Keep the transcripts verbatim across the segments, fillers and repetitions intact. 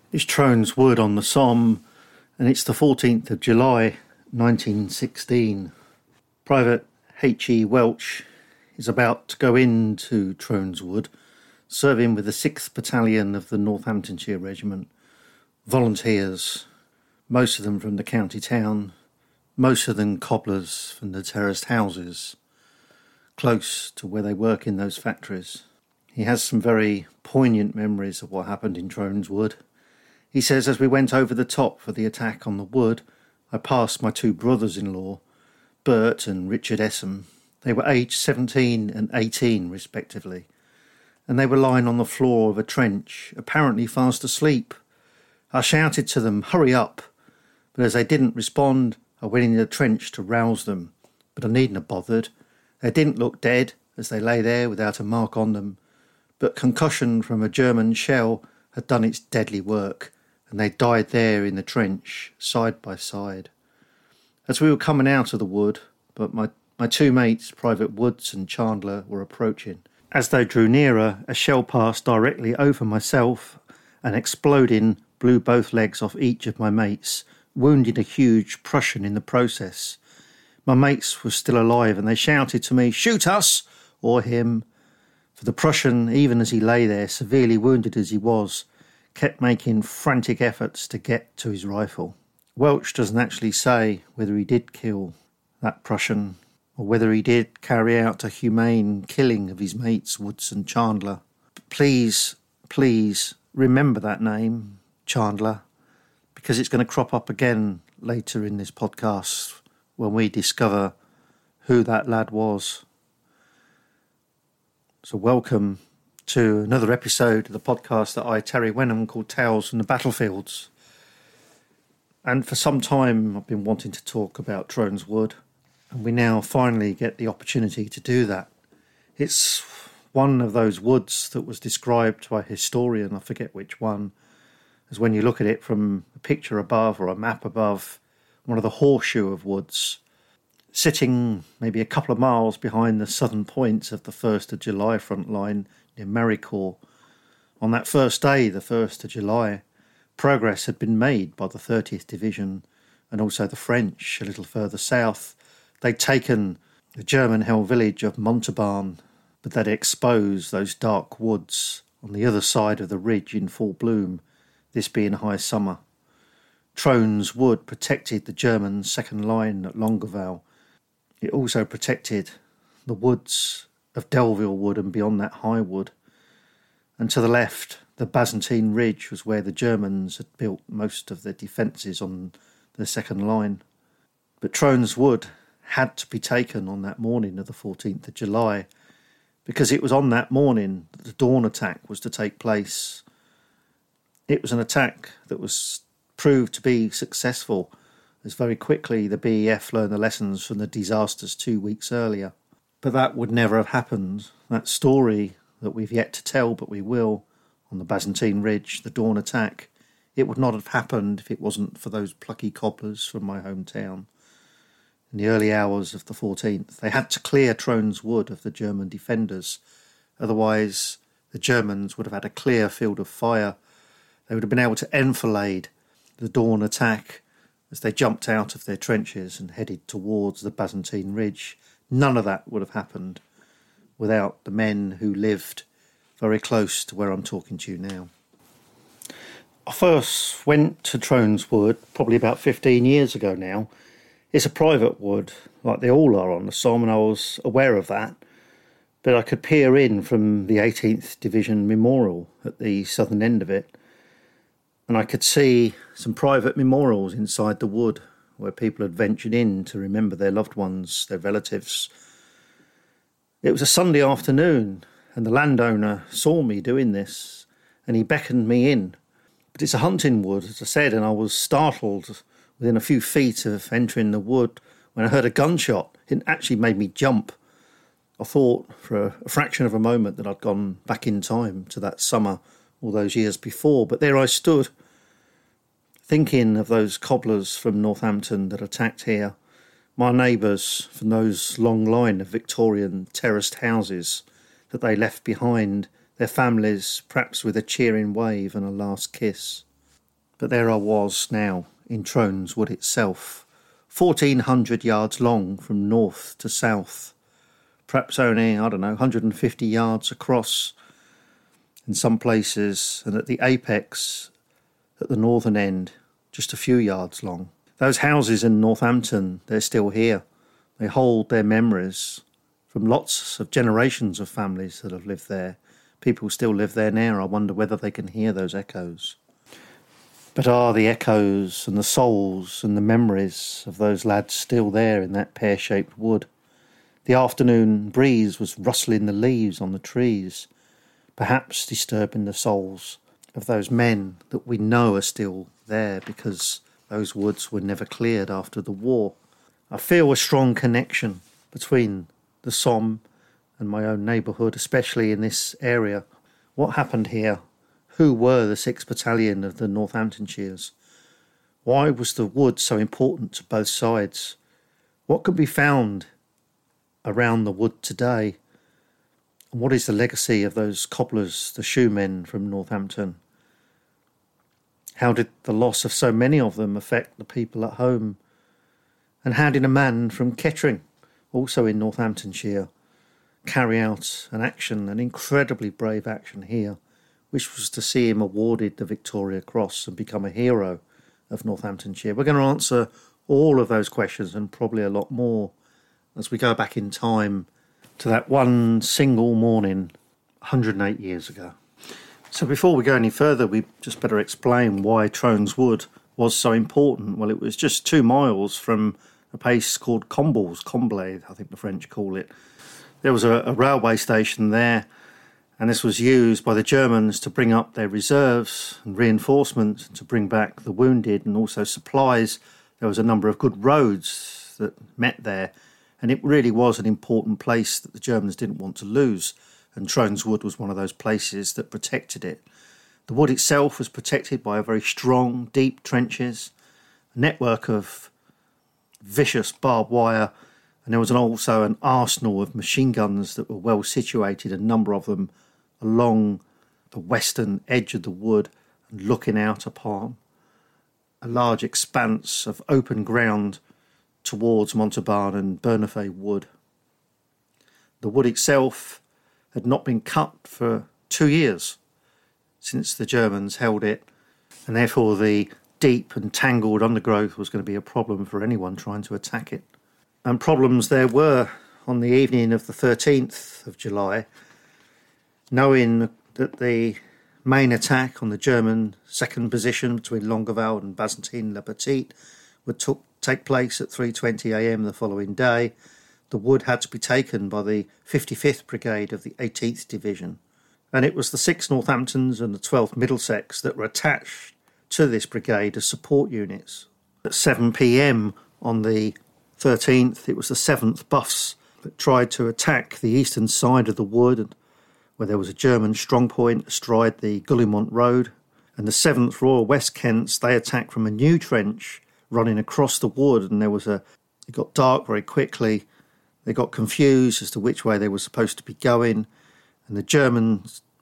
It's Trones Wood on the Somme, and it's the fourteenth of July, nineteen sixteen. Private H E Welch is about to go into Trones Wood, serving with the sixth Battalion of the Northamptonshire Regiment. Volunteers, most of them from the county town, most of them cobblers from the terraced houses, close to where they work in those factories. He has some very poignant memories of what happened in Trones Wood. He says, as we went over the top for the attack on the wood, I passed my two brothers-in-law, Bert and Richard Essam. They were aged seventeen and eighteen, respectively, and they were lying on the floor of a trench, apparently fast asleep. I shouted to them, hurry up, but as they didn't respond, I went in the trench to rouse them, but I needn't have bothered. They didn't look dead, as they lay there without a mark on them, but concussion from a German shell had done its deadly work, and they died there in the trench, side by side. As we were coming out of the wood, but my, my two mates, Private Woods and Chandler, were approaching. As they drew nearer, a shell passed directly over myself and exploding blew both legs off each of my mates, wounding a huge Prussian in the process. My mates were still alive and they shouted to me, shoot us, or him. For the Prussian, even as he lay there, severely wounded as he was, kept making frantic efforts to get to his rifle. Welch doesn't actually say whether he did kill that Prussian or whether he did carry out a humane killing of his mates Woods and Chandler. But please, please remember that name, Chandler, because it's going to crop up again later in this podcast when we discover who that lad was. So welcome to another episode of the podcast that I, Terry Wenham, called Tales from the Battlefields. And for some time I've been wanting to talk about Trones Wood, and we now finally get the opportunity to do that. It's one of those woods that was described by a historian, I forget which one, as when you look at it from a picture above or a map above, one of the horseshoe of woods, sitting maybe a couple of miles behind the southern points of the first of July front line near Maricourt. On that first day, the first of July, progress had been made by the thirtieth Division and also the French a little further south. They'd taken the German-held village of Montauban, but they'd exposed those dark woods on the other side of the ridge in full bloom, this being high summer. Trones Wood protected the German second line at Longueval. It also protected the woods of Delville Wood and beyond that High Wood. And to the left, the Byzantine Ridge was where the Germans had built most of their defences on the second line. But Trones Wood had to be taken on that morning of the fourteenth of July, because it was on that morning that the dawn attack was to take place. It was an attack that was proved to be successful, as very quickly the B E F learned the lessons from the disasters two weeks earlier. But that would never have happened. That story that we've yet to tell, but we will, on the Byzantine Ridge, the dawn attack, it would not have happened if it wasn't for those plucky cobblers from my hometown. In the early hours of the fourteenth, they had to clear Trones Wood of the German defenders. Otherwise, the Germans would have had a clear field of fire. They would have been able to enfilade the dawn attack as they jumped out of their trenches and headed towards the Byzantine Ridge. None of that would have happened without the men who lived very close to where I'm talking to you now. I first went to Trones Wood probably about fifteen years ago now. It's a private wood, like they all are on the Somme, and I was aware of that. But I could peer in from the eighteenth Division Memorial at the southern end of it, and I could see some private memorials inside the wood where people had ventured in to remember their loved ones, their relatives. It was a Sunday afternoon, and the landowner saw me doing this, and he beckoned me in. But it's a hunting wood, as I said, and I was startled within a few feet of entering the wood when I heard a gunshot. It actually made me jump. I thought for a fraction of a moment that I'd gone back in time to that summer all those years before, but there I stood, thinking of those cobblers from Northampton that attacked here, my neighbours from those long line of Victorian terraced houses that they left behind, their families perhaps with a cheering wave and a last kiss. But there I was now in Trones Wood itself, fourteen hundred yards long from north to south, perhaps only, I don't know, one hundred fifty yards across in some places, and at the apex, at the northern end, just a few yards long. Those houses in Northampton, they're still here. They hold their memories from lots of generations of families that have lived there. People still live there now. I wonder whether they can hear those echoes. But are the echoes and the souls and the memories of those lads still there in that pear-shaped wood? The afternoon breeze was rustling the leaves on the trees, perhaps disturbing the souls of those men that we know are still there because those woods were never cleared after the war. I feel a strong connection between the Somme and my own neighbourhood, especially in this area. What happened here? Who were the sixth Battalion of the Northamptonshires? Why was the wood so important to both sides? What can be found around the wood today? And what is the legacy of those cobblers, the shoemen from Northampton? How did the loss of so many of them affect the people at home? And how did a man from Kettering, also in Northamptonshire, carry out an action, an incredibly brave action here, which was to see him awarded the Victoria Cross and become a hero of Northamptonshire? We're going to answer all of those questions and probably a lot more as we go back in time to that one single morning one hundred eight years ago. So before we go any further, we just better explain why Trones Wood was so important. Well, it was just two miles from a place called Combles, Comblay, I think the French call it. There was a, a railway station there, and this was used by the Germans to bring up their reserves and reinforcements, to bring back the wounded and also supplies. There was a number of good roads that met there, and it really was an important place that the Germans didn't want to lose, and Trones Wood was one of those places that protected it. The wood itself was protected by a very strong, deep trenches, a network of vicious barbed wire, and there was an, also an arsenal of machine guns that were well situated, a number of them along the western edge of the wood and looking out upon a large expanse of open ground towards Montauban and Bernafay Wood. The wood itself had not been cut for two years since the Germans held it, and therefore the deep and tangled undergrowth was going to be a problem for anyone trying to attack it. And problems there were on the evening of the thirteenth of July, knowing that the main attack on the German second position between Longueval and Bazentin-le-Petit would took, take place at three twenty a m the following day. The wood had to be taken by the fifty-fifth Brigade of the eighteenth Division, and it was the sixth Northamptons and the twelfth Middlesex that were attached to this brigade as support units. At seven p m on the thirteenth, it was the seventh Buffs that tried to attack the eastern side of the wood, where there was a German strongpoint astride the Guillemont Road, and the seventh Royal West Kents, they attacked from a new trench running across the wood, and there was a it got dark very quickly. They got confused as to which way they were supposed to be going, and the German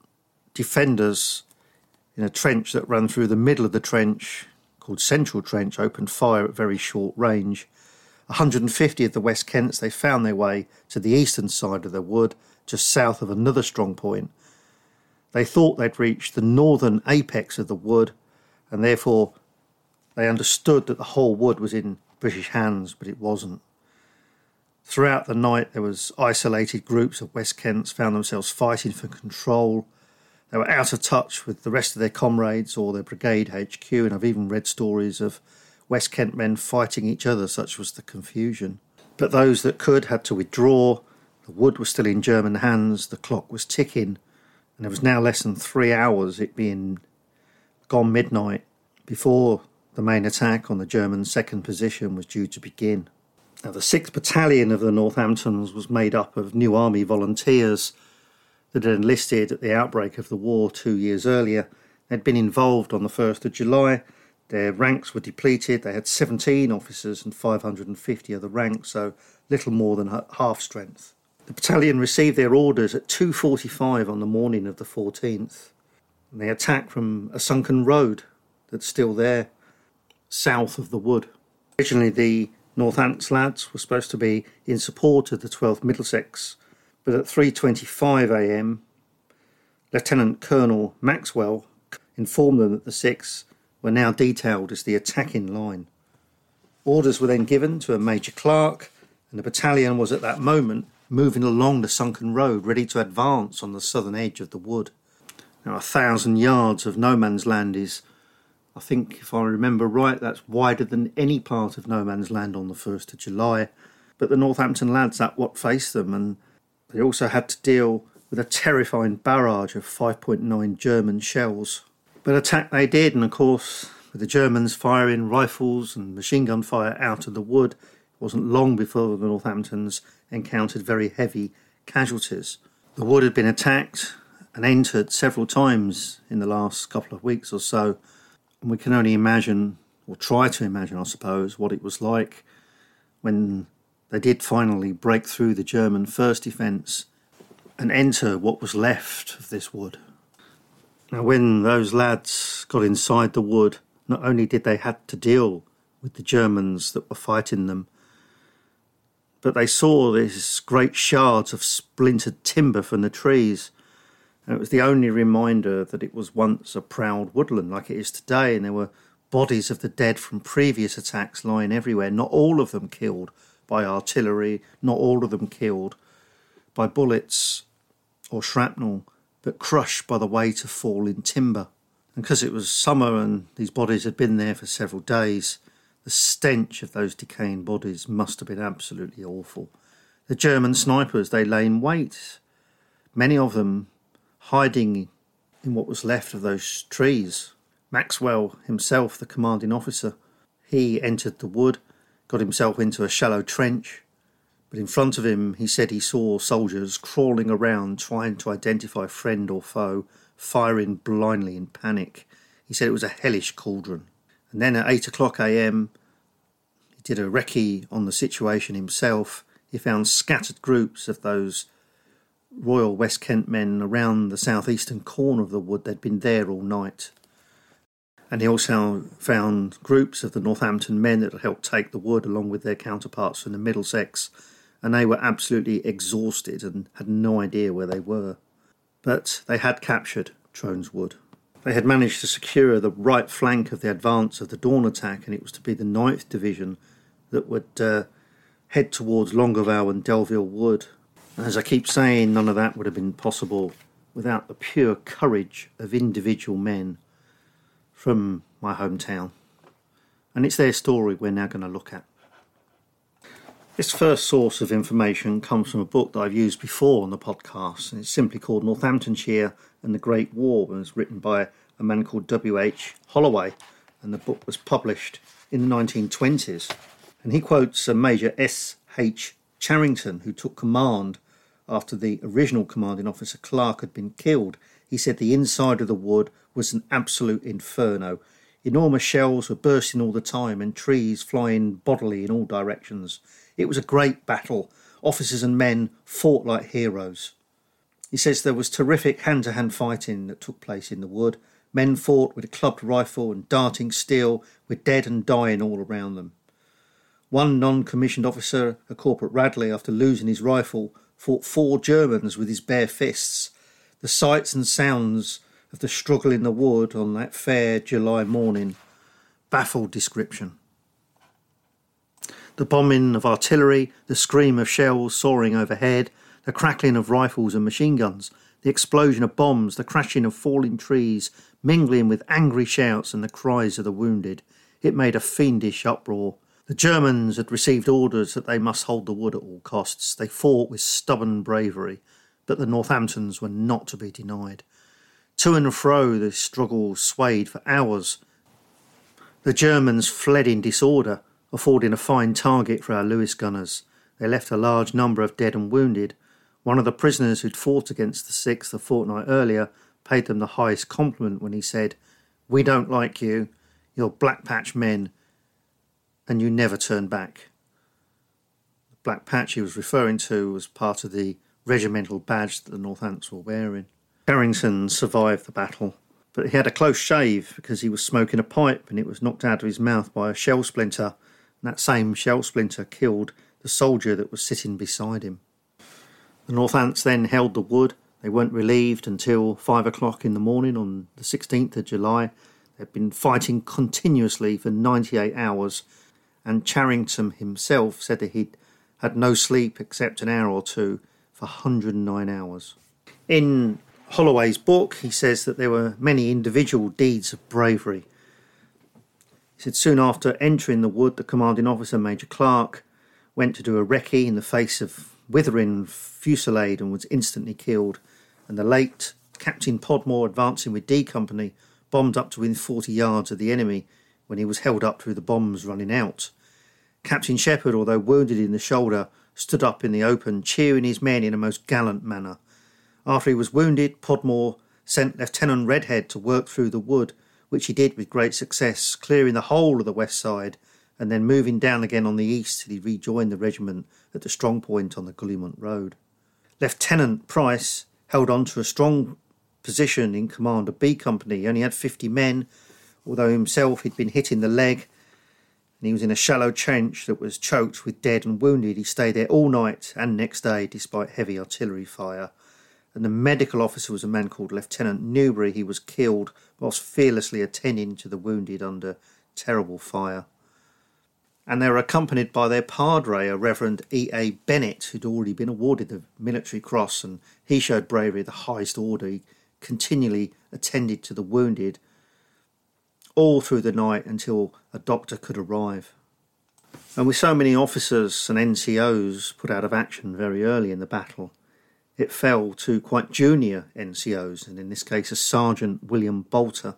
defenders in a trench that ran through the middle of the trench, called Central Trench, opened fire at very short range. one hundred fifty of the West Kents, they found their way to the eastern side of the wood, just south of another strong point. They thought they'd reached the northern apex of the wood, and therefore they understood that the whole wood was in British hands, but it wasn't. Throughout the night, there was isolated groups of West Kents found themselves fighting for control. They were out of touch with the rest of their comrades or their brigade H Q, and I've even read stories of West Kent men fighting each other, such was the confusion. But those that could had to withdraw. The wood was still in German hands, the clock was ticking, and there was now less than three hours, it being gone midnight, before the main attack on the German second position was due to begin. Now, the sixth Battalion of the Northamptons was made up of New Army volunteers that had enlisted at the outbreak of the war two years earlier. They'd been involved on the first of July. Their ranks were depleted. They had seventeen officers and five hundred fifty of the ranks, so little more than half strength. The battalion received their orders at two forty-five on the morning of the fourteenth, and they attacked from a sunken road that's still there, south of the wood. Originally, the Northants lads were supposed to be in support of the twelfth Middlesex, but at three twenty-five a m, Lieutenant Colonel Maxwell informed them that the sixth were now detailed as the attacking line. Orders were then given to a Major Clark, and the battalion was at that moment moving along the sunken road, ready to advance on the southern edge of the wood. Now, a thousand yards of no man's land is, I think, if I remember right, that's wider than any part of no man's land on the first of July. But the Northampton lads, that what faced them, and they also had to deal with a terrifying barrage of five point nine German shells. But attack they did, and of course, with the Germans firing rifles and machine gun fire out of the wood, it wasn't long before the Northamptons encountered very heavy casualties. The wood had been attacked and entered several times in the last couple of weeks or so, and we can only imagine, or try to imagine, I suppose, what it was like when they did finally break through the German first defence and enter what was left of this wood. Now, when those lads got inside the wood, not only did they have to deal with the Germans that were fighting them, but they saw these great shards of splintered timber from the trees. And it was the only reminder that it was once a proud woodland like it is today, and there were bodies of the dead from previous attacks lying everywhere, not all of them killed by artillery, not all of them killed by bullets or shrapnel, but crushed by the weight of falling timber. And because it was summer and these bodies had been there for several days, the stench of those decaying bodies must have been absolutely awful. The German snipers, they lay in wait, many of them hiding in what was left of those trees. Maxwell himself, the commanding officer, he entered the wood, got himself into a shallow trench, but in front of him he said he saw soldiers crawling around trying to identify friend or foe, firing blindly in panic. He said it was a hellish cauldron. And then at eight o'clock a m, he did a recce on the situation himself. He found scattered groups of those Royal West Kent men around the southeastern corner of the wood. They'd been there all night. And he also found groups of the Northampton men that had helped take the wood along with their counterparts from the Middlesex, and they were absolutely exhausted and had no idea where they were. But they had captured Trones Wood. They had managed to secure the right flank of the advance of the dawn attack, and it was to be the ninth Division that would uh, head towards Longueval and Delville Wood. And as I keep saying, none of that would have been possible without the pure courage of individual men from my hometown. And it's their story we're now going to look at. This first source of information comes from a book that I've used before on the podcast, and it's simply called Northamptonshire and the Great War, and it's written by a man called W H Holloway, and the book was published in the nineteen twenties. And he quotes a Major S H Charrington, who took command after the original commanding officer Clark had been killed. He said the inside of the wood was an absolute inferno. Enormous shells were bursting all the time and trees flying bodily in all directions. It was a great battle. Officers and men fought like heroes. He says there was terrific hand-to-hand fighting that took place in the wood. Men fought with a clubbed rifle and darting steel, with dead and dying all around them. One non-commissioned officer, a Corporal Radley, after losing his rifle, fought four Germans with his bare fists. The sights and sounds of the struggle in the wood on that fair July morning baffled description. The bombing of artillery, the scream of shells soaring overhead, the crackling of rifles and machine guns, the explosion of bombs, the crashing of falling trees, mingling with angry shouts and the cries of the wounded. It made a fiendish uproar. The Germans had received orders that they must hold the wood at all costs. They fought with stubborn bravery, but the Northamptons were not to be denied. To and fro the struggle swayed for hours. The Germans fled in disorder, affording a fine target for our Lewis gunners. They left a large number of dead and wounded. One of the prisoners who'd fought against the sixth a fortnight earlier paid them the highest compliment when he said, "We don't like you, you're black patch men, and you never turn back." The black patch he was referring to was part of the regimental badge that the Northants were wearing. Carrington survived the battle, But he had a close shave because he was smoking a pipe and it was knocked out of his mouth by a shell splinter. And that same shell splinter killed the soldier that was sitting beside him. The Northants then held the wood. They weren't relieved until five o'clock in the morning on the sixteenth of July. They'd been fighting continuously for ninety-eight hours, and Charrington himself said that he'd had no sleep except an hour or two for one hundred nine hours. In Holloway's book, he says that there were many individual deeds of bravery. He said soon after entering the wood, the commanding officer, Major Clark, went to do a recce in the face of withering fusillade and was instantly killed. And the late Captain Podmore, advancing with D Company, bombed up to within forty yards of the enemy when he was held up through the bombs running out. Captain Shepherd, although wounded in the shoulder, stood up in the open, cheering his men in a most gallant manner. After he was wounded, Podmore sent Lieutenant Redhead to work through the wood, which he did with great success, clearing the whole of the west side and then moving down again on the east till he rejoined the regiment at the strong point on the Guillemont Road. Lieutenant Price held on to a strong position in command of B Company. He only had fifty men, although himself he'd been hit in the leg, and he was in a shallow trench that was choked with dead and wounded. He stayed there all night and next day despite heavy artillery fire. And the medical officer was a man called Lieutenant Newbury. He was killed whilst fearlessly attending to the wounded under terrible fire. And they were accompanied by their padre, a Reverend E A Bennett, who'd already been awarded the Military Cross, and he showed bravery at the highest order. He continually attended to the wounded all through the night until a doctor could arrive. And with so many officers and N C Os put out of action very early in the battle, it fell to quite junior N C Os, and in this case a Sergeant William Bolter,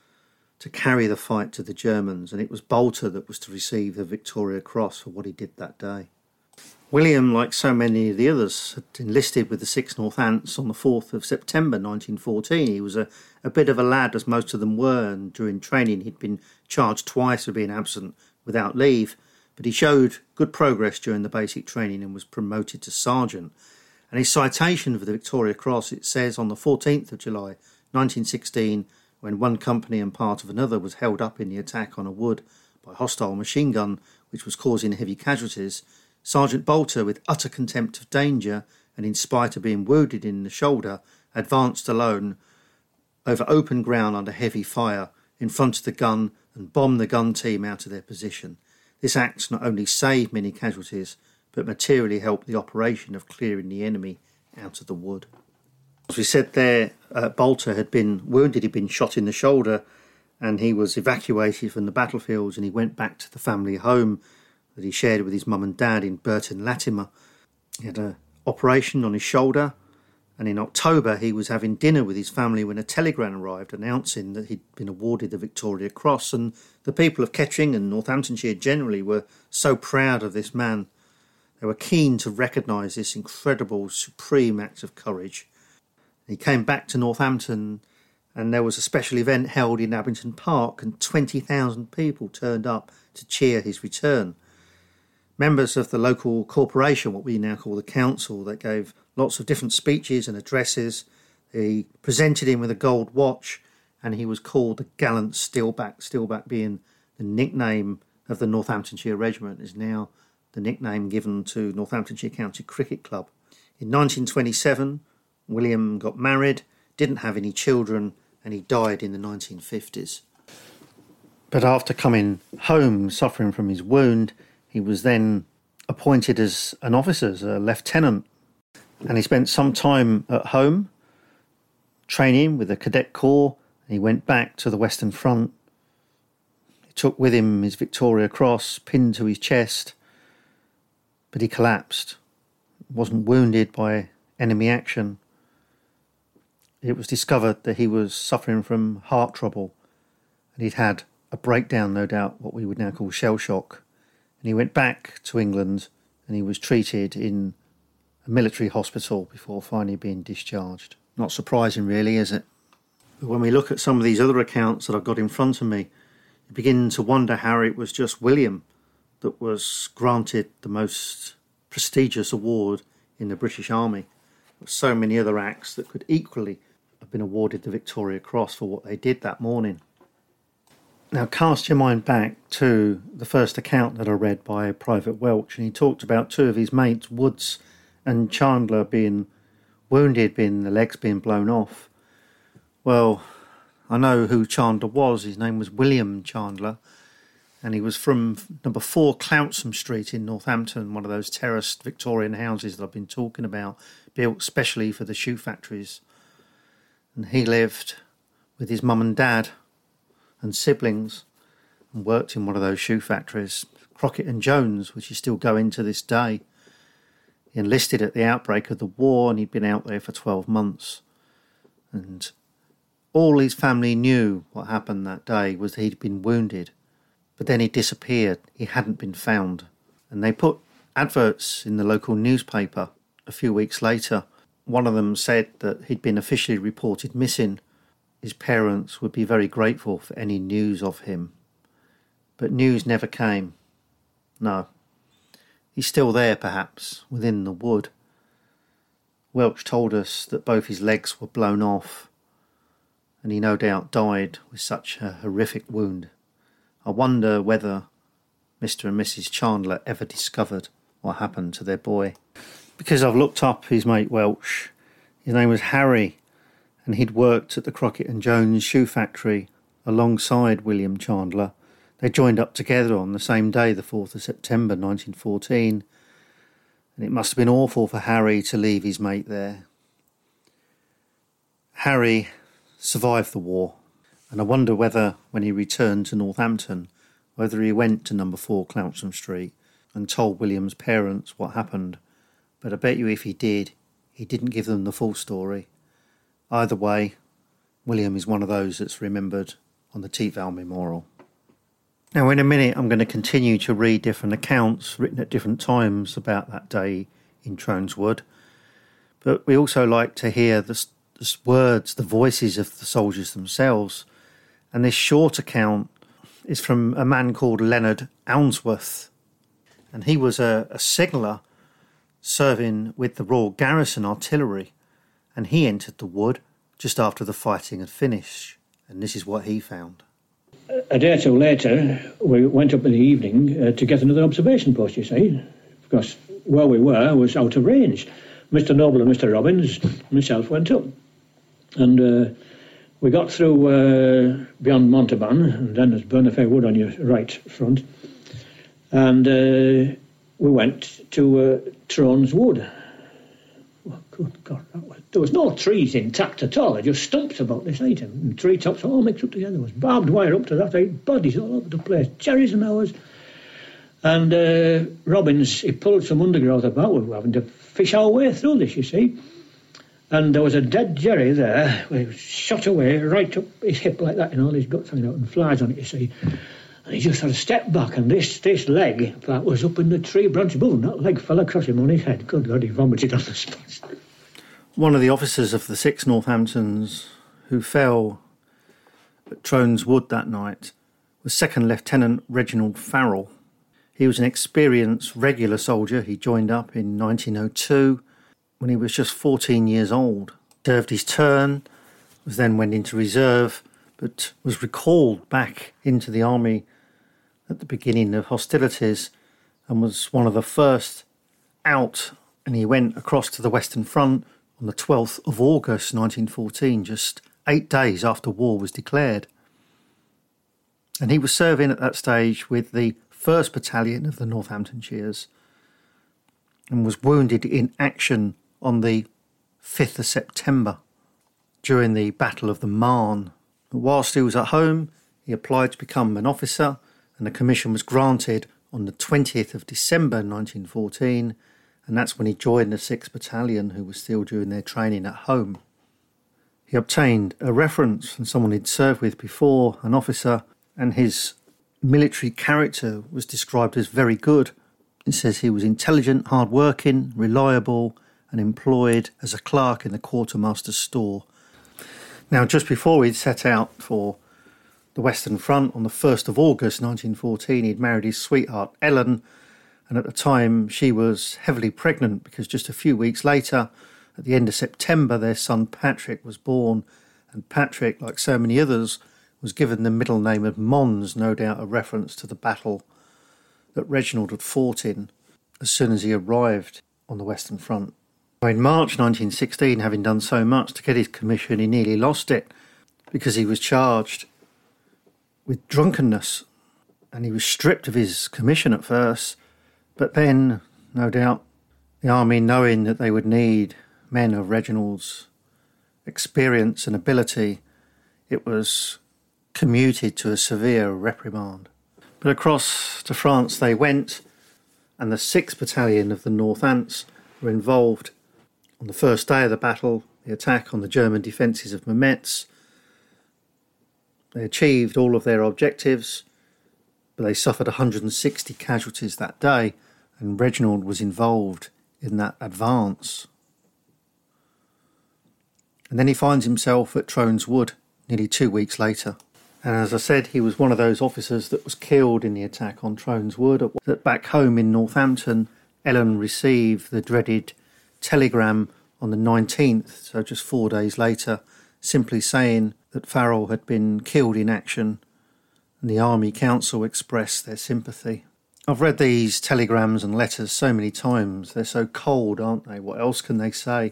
to carry the fight to the Germans, and it was Bolter that was to receive the Victoria Cross for what he did that day. William, like so many of the others, had enlisted with the sixth Northants on the fourth of September nineteen fourteen. He was a, a bit of a lad, as most of them were, and during training he'd been charged twice for being absent without leave, but he showed good progress during the basic training and was promoted to sergeant. And his citation for the Victoria Cross, it says on the fourteenth of July nineteen sixteen, when one company and part of another was held up in the attack on a wood by a hostile machine gun which was causing heavy casualties, Sergeant Bolter, with utter contempt of danger and in spite of being wounded in the shoulder, advanced alone over open ground under heavy fire in front of the gun and bombed the gun team out of their position. This act not only saved many casualties, but materially helped the operation of clearing the enemy out of the wood. As we said there, uh, Bolter had been wounded, he'd been shot in the shoulder, and he was evacuated from the battlefields, and he went back to the family home that he shared with his mum and dad in Burton Latimer. He had an operation on his shoulder, and in October he was having dinner with his family when a telegram arrived announcing that he'd been awarded the Victoria Cross, and the people of Kettering and Northamptonshire generally were so proud of this man. They were keen to recognise this incredible, supreme act of courage. He came back to Northampton and there was a special event held in Abington Park and twenty thousand people turned up to cheer his return. Members of the local corporation, what we now call the council, that gave lots of different speeches and addresses. They presented him with a gold watch and he was called the Gallant Steelback. Steelback being the nickname of the Northamptonshire Regiment, is now the nickname given to Northamptonshire County Cricket Club. In nineteen twenty-seven, William got married, didn't have any children, and he died in the nineteen fifties. But after coming home, suffering from his wound, he was then appointed as an officer, as a lieutenant, and he spent some time at home training with the Cadet Corps, and he went back to the Western Front. He took with him his Victoria Cross pinned to his chest, but he collapsed, wasn't wounded by enemy action. It was discovered that he was suffering from heart trouble, and he'd had a breakdown, no doubt, what we would now call shell shock. And he went back to England and he was treated in a military hospital before finally being discharged. Not surprising, really, is it? But when we look at some of these other accounts that I've got in front of me, you begin to wonder how it was just William that was granted the most prestigious award in the British Army. There were so many other acts that could equally have been awarded the Victoria Cross for what they did that morning. Now cast your mind back to the first account that I read by Private Welch, and he talked about two of his mates, Woods and Chandler, being wounded, being the legs being blown off. Well, I know who Chandler was. His name was William Chandler, and he was from number four Clounsome Street in Northampton, one of those terraced Victorian houses that I've been talking about, built specially for the shoe factories. And he lived with his mum and dad and siblings and worked in one of those shoe factories, Crockett and Jones, which is still going to this day. He enlisted at the outbreak of the war, and he'd been out there for twelve months. And all his family knew what happened that day was that he'd been wounded. But then he disappeared. He hadn't been found. And they put adverts in the local newspaper a few weeks later. One of them said that he'd been officially reported missing. His parents would be very grateful for any news of him. But news never came. No. He's still there, perhaps, within the wood. Welch told us that both his legs were blown off, and he no doubt died with such a horrific wound. I wonder whether Mister and Missus Chandler ever discovered what happened to their boy. Because I've looked up his mate Welch. His name was Harry, and he'd worked at the Crockett and Jones shoe factory alongside William Chandler. They joined up together on the same day, the fourth of September nineteen fourteen, and it must have been awful for Harry to leave his mate there. Harry survived the war, and I wonder whether, when he returned to Northampton, whether he went to number four Clounsome Street and told William's parents what happened. But I bet you if he did, he didn't give them the full story. Either way, William is one of those that's remembered on the Teetvale Memorial. Now, in a minute, I'm going to continue to read different accounts written at different times about that day in Trones Wood. But we also like to hear the, the words, the voices of the soldiers themselves. And this short account is from a man called Leonard Ounsworth. And he was a, a signaller serving with the Royal Garrison Artillery. And he entered the wood just after the fighting had finished. And this is what he found. A day or two later, we went up in the evening uh, to get another observation post, you see, because where we were was out of range. Mister Noble and Mister Robbins and myself went up. And uh, we got through uh, beyond Montalban, and then there's Burnafair Wood on your right front. And uh, we went to uh, Trones Wood. Well, good God, that was, there was no trees intact at all. They just stumps about this item. And tree tops all mixed up together. There was barbed wire up to that, eight bodies all over the place, cherries and ours. And uh, Robbins, he pulled some undergrowth about. We were having to fish our way through this, you see. And there was a dead Jerry there. We shot away right up his hip like that, and all his guts hanging out and flies on it, you see. And he just had a step back, and this this leg that was up in the tree branch above him. That leg fell across him on his head. Good God, he vomited on the spot. One of the officers of the six Northamptons who fell at Trones Wood that night was Second Lieutenant Reginald Farrell. He was an experienced regular soldier. He joined up in nineteen oh two when he was just fourteen years old. Served his turn, was then went into reserve, but was recalled back into the army at the beginning of hostilities and was one of the first out, and he went across to the Western Front on the twelfth of August nineteen fourteen, just eight days after war was declared. And he was serving at that stage with the first Battalion of the Northamptonshires and was wounded in action on the fifth of September during the Battle of the Marne. Whilst he was at home, he applied to become an officer, and the commission was granted on the twentieth of December nineteen fourteen, and that's when he joined the sixth Battalion, who was still doing their training at home. He obtained a reference from someone he'd served with before, an officer, and his military character was described as very good. It says he was intelligent, hard-working, reliable, and employed as a clerk in the quartermaster's store. Now, just before he'd set out for the Western Front on the first of August nineteen fourteen, he'd married his sweetheart Ellen, and at the time she was heavily pregnant because just a few weeks later At the end of September, their son Patrick was born, and Patrick, like so many others, was given the middle name of Mons, no doubt a reference to the battle that Reginald had fought in as soon as he arrived on the Western Front. In March nineteen sixteen, having done so much to get his commission, he nearly lost it because he was charged with drunkenness, and he was stripped of his commission at first. But then, no doubt, the army, knowing that they would need men of Reginald's experience and ability, it was commuted to a severe reprimand. But across to France they went, and the sixth Battalion of the Northants were involved on the first day of the battle, the attack on the German defences of Mametz. They achieved all of their objectives, but they suffered one hundred sixty casualties that day, and Reginald was involved in that advance. And then he finds himself at Trones Wood nearly two weeks later. And as I said, he was one of those officers that was killed in the attack on Trones Wood. That back home in Northampton, Ellen received the dreaded telegram on the nineteenth, so just four days later, simply saying that Farrell had been killed in action, and the Army Council expressed their sympathy. I've read these telegrams and letters so many times. They're so cold, aren't they? What else can they say?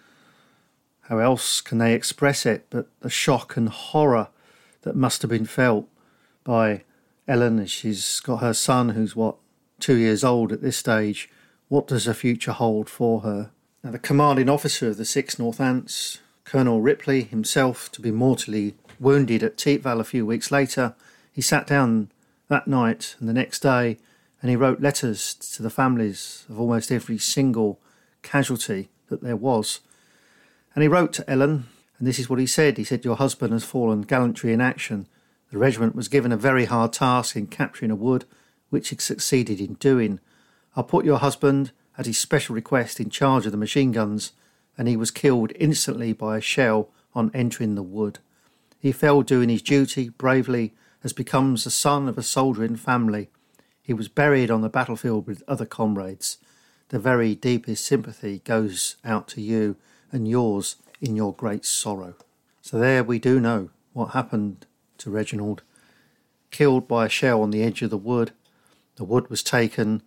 How else can they express it but the shock and horror that must have been felt by Ellen as she's got her son, who's, what, two years old at this stage. What does her future hold for her? Now, the commanding officer of the sixth Northants, Colonel Ripley, himself to be mortally wounded at Tietval a few weeks later, he sat down that night and the next day and he wrote letters to the families of almost every single casualty that there was. And he wrote to Ellen, and this is what he said. He said, "Your husband has fallen gallantly in action. The regiment was given a very hard task in capturing a wood, which it succeeded in doing. I put your husband, at his special request, in charge of the machine guns, and he was killed instantly by a shell on entering the wood. He fell doing his duty bravely, as becomes the son of a soldiering family. He was buried on the battlefield with other comrades. The very deepest sympathy goes out to you and yours in your great sorrow." So there we do know what happened to Reginald. Killed by a shell on the edge of the wood. The wood was taken.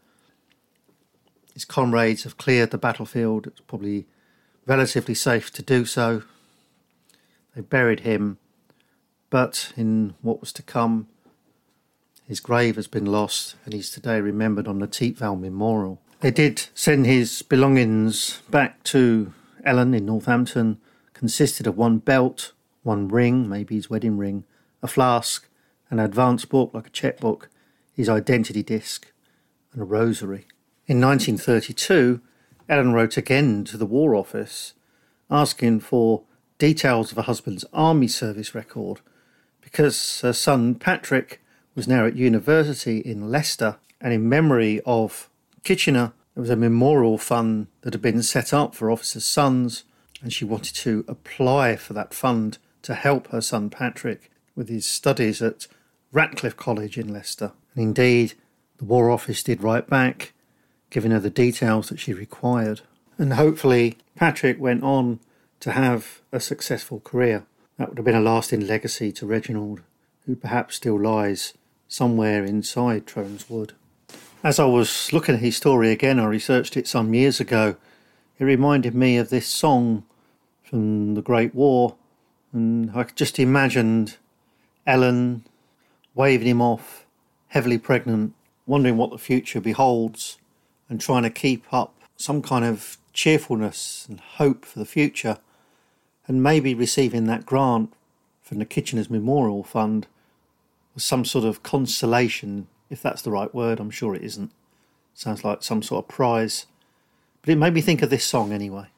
His comrades have cleared the battlefield. It's probably relatively safe to do so. They buried him, but in what was to come, his grave has been lost and he's today remembered on the Tietval Memorial. They did send his belongings back to Ellen in Northampton. Consisted of one belt, one ring, maybe his wedding ring, a flask, an advance book like a checkbook, his identity disc and a rosary. In nineteen thirty-two, Ellen wrote again to the War Office asking for details of her husband's army service record because her son Patrick was now at university in Leicester, and in memory of Kitchener there was a memorial fund that had been set up for officers' sons, and she wanted to apply for that fund to help her son Patrick with his studies at Ratcliffe College in Leicester. And indeed, the War Office did write back, giving her the details that she required. And hopefully Patrick went on to have a successful career. That would have been a lasting legacy to Reginald, who perhaps still lies somewhere inside Trones Wood. As I was looking at his story again, I researched it some years ago. It reminded me of this song from the Great War, and I just imagined Ellen waving him off, heavily pregnant, wondering what the future beholds, and trying to keep up some kind of cheerfulness and hope for the future, and maybe receiving that grant from the Kitchener's Memorial Fund was some sort of consolation, if that's the right word. I'm sure it isn't. Sounds like some sort of prize. But it made me think of this song anyway.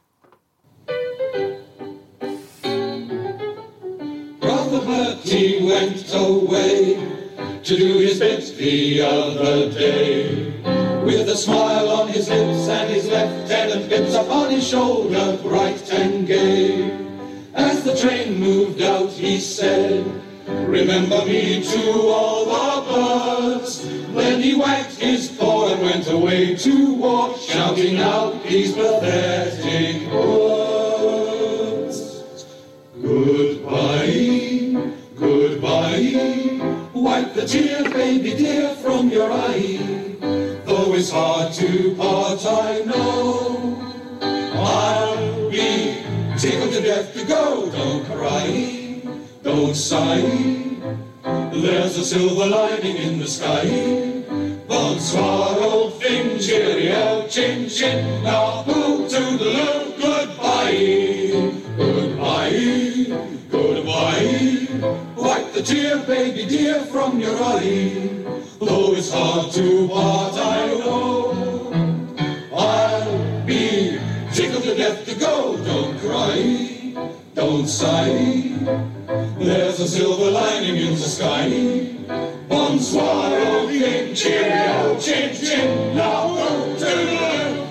Brother Bertie went away to do his bit the other day, with a smile on his lips and his lieutenant bits upon his shoulder, bright and gay. As the train moved out, he said, "Remember me to all the birds." Then he wagged his paw and went away to war, shouting out these pathetic words. the tear, baby dear, from your eye. Though it's hard to part, I know. I'll be tickled to death to go. Don't cry, don't sigh. There's a silver lining in the sky. Bonsoir, old thing, cheerio, chin chin. Now move to the loo, goodbye. Goodbye, goodbye. Wipe the tear, baby dear, from your eye. Though it's hard to part, I know. I'll be tickled to death to go. Don't cry, don't sigh. There's a silver lining in the sky. Bonsoir, old thing, cheerio, chin chin. Now move to the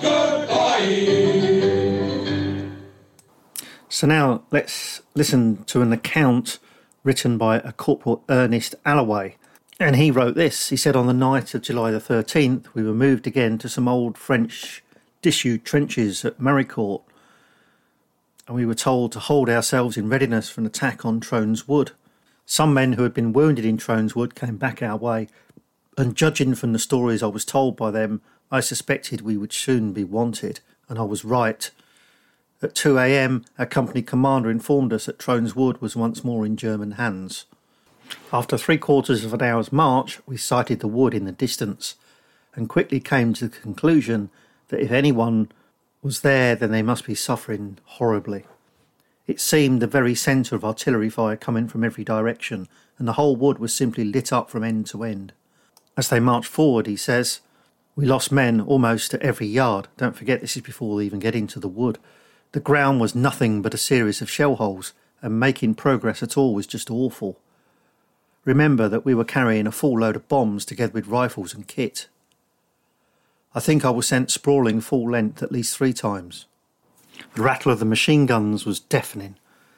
goodbye. So now let's listen to an account written by a Corporal Ernest Alloway. And he wrote this. He said, on the night of July the thirteenth, we were moved again to some old French disused trenches at Maricourt, and we were told to hold ourselves in readiness for an attack on Trones Wood. Some men who had been wounded in Trones Wood came back our way, and judging from the stories I was told by them, I suspected we would soon be wanted, and I was right. At two a.m, our company commander informed us that Trones Wood was once more in German hands. After three quarters of an hour's march, we sighted the wood in the distance, and quickly came to the conclusion that if anyone was there, then they must be suffering horribly. It seemed the very centre of artillery fire coming from every direction, and the whole wood was simply lit up from end to end. As they marched forward, he says, we lost men almost at every yard. Don't forget, this is before they even get into the wood. The ground was nothing but a series of shell holes, and making progress at all was just awful. Remember that we were carrying a full load of bombs together with rifles and kit. I think I was sent sprawling full length at least three times. The rattle of the machine guns was deafening,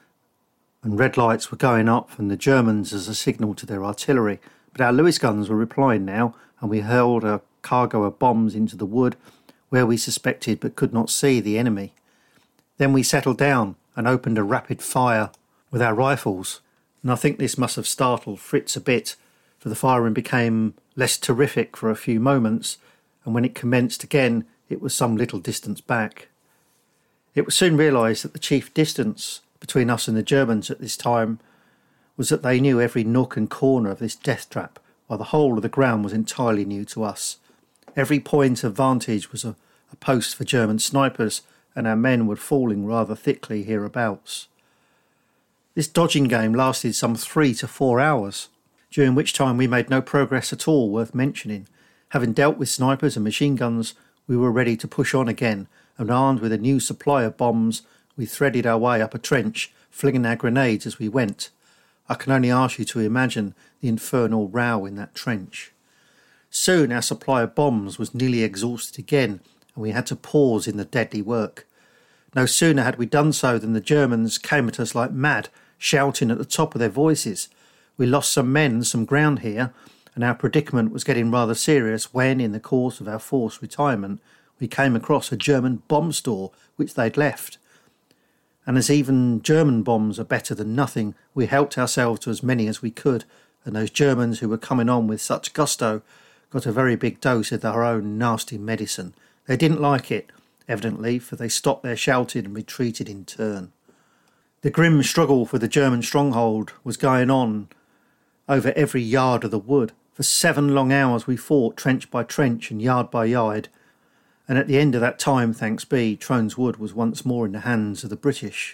and red lights were going up from the Germans as a signal to their artillery, but our Lewis guns were replying now, and we hurled a cargo of bombs into the wood where we suspected but could not see the enemy. Then we settled down and opened a rapid fire with our rifles, and I think this must have startled Fritz a bit, for the firing became less terrific for a few moments, and when it commenced again, it was some little distance back. It was soon realised that the chief distance between us and the Germans at this time was that they knew every nook and corner of this death trap, while the whole of the ground was entirely new to us. Every point of vantage was a, a post for German snipers, and our men were falling rather thickly hereabouts. This dodging game lasted some three to four hours, during which time we made no progress at all worth mentioning. Having dealt with snipers and machine guns, we were ready to push on again, and armed with a new supply of bombs, we threaded our way up a trench, flinging our grenades as we went. I can only ask you to imagine the infernal row in that trench. Soon our supply of bombs was nearly exhausted again, and we had to pause in the deadly work. No sooner had we done so than the Germans came at us like mad, shouting at the top of their voices. We lost some men and some ground here, and our predicament was getting rather serious when, in the course of our forced retirement, we came across a German bomb store which they'd left. And as even German bombs are better than nothing, we helped ourselves to as many as we could, and those Germans who were coming on with such gusto got a very big dose of their own nasty medicine. They didn't like it, evidently, for they stopped their shouting and retreated in turn. The grim struggle for the German stronghold was going on over every yard of the wood. For seven long hours we fought trench by trench and yard by yard, and at the end of that time, thanks be, Trones Wood was once more in the hands of the British.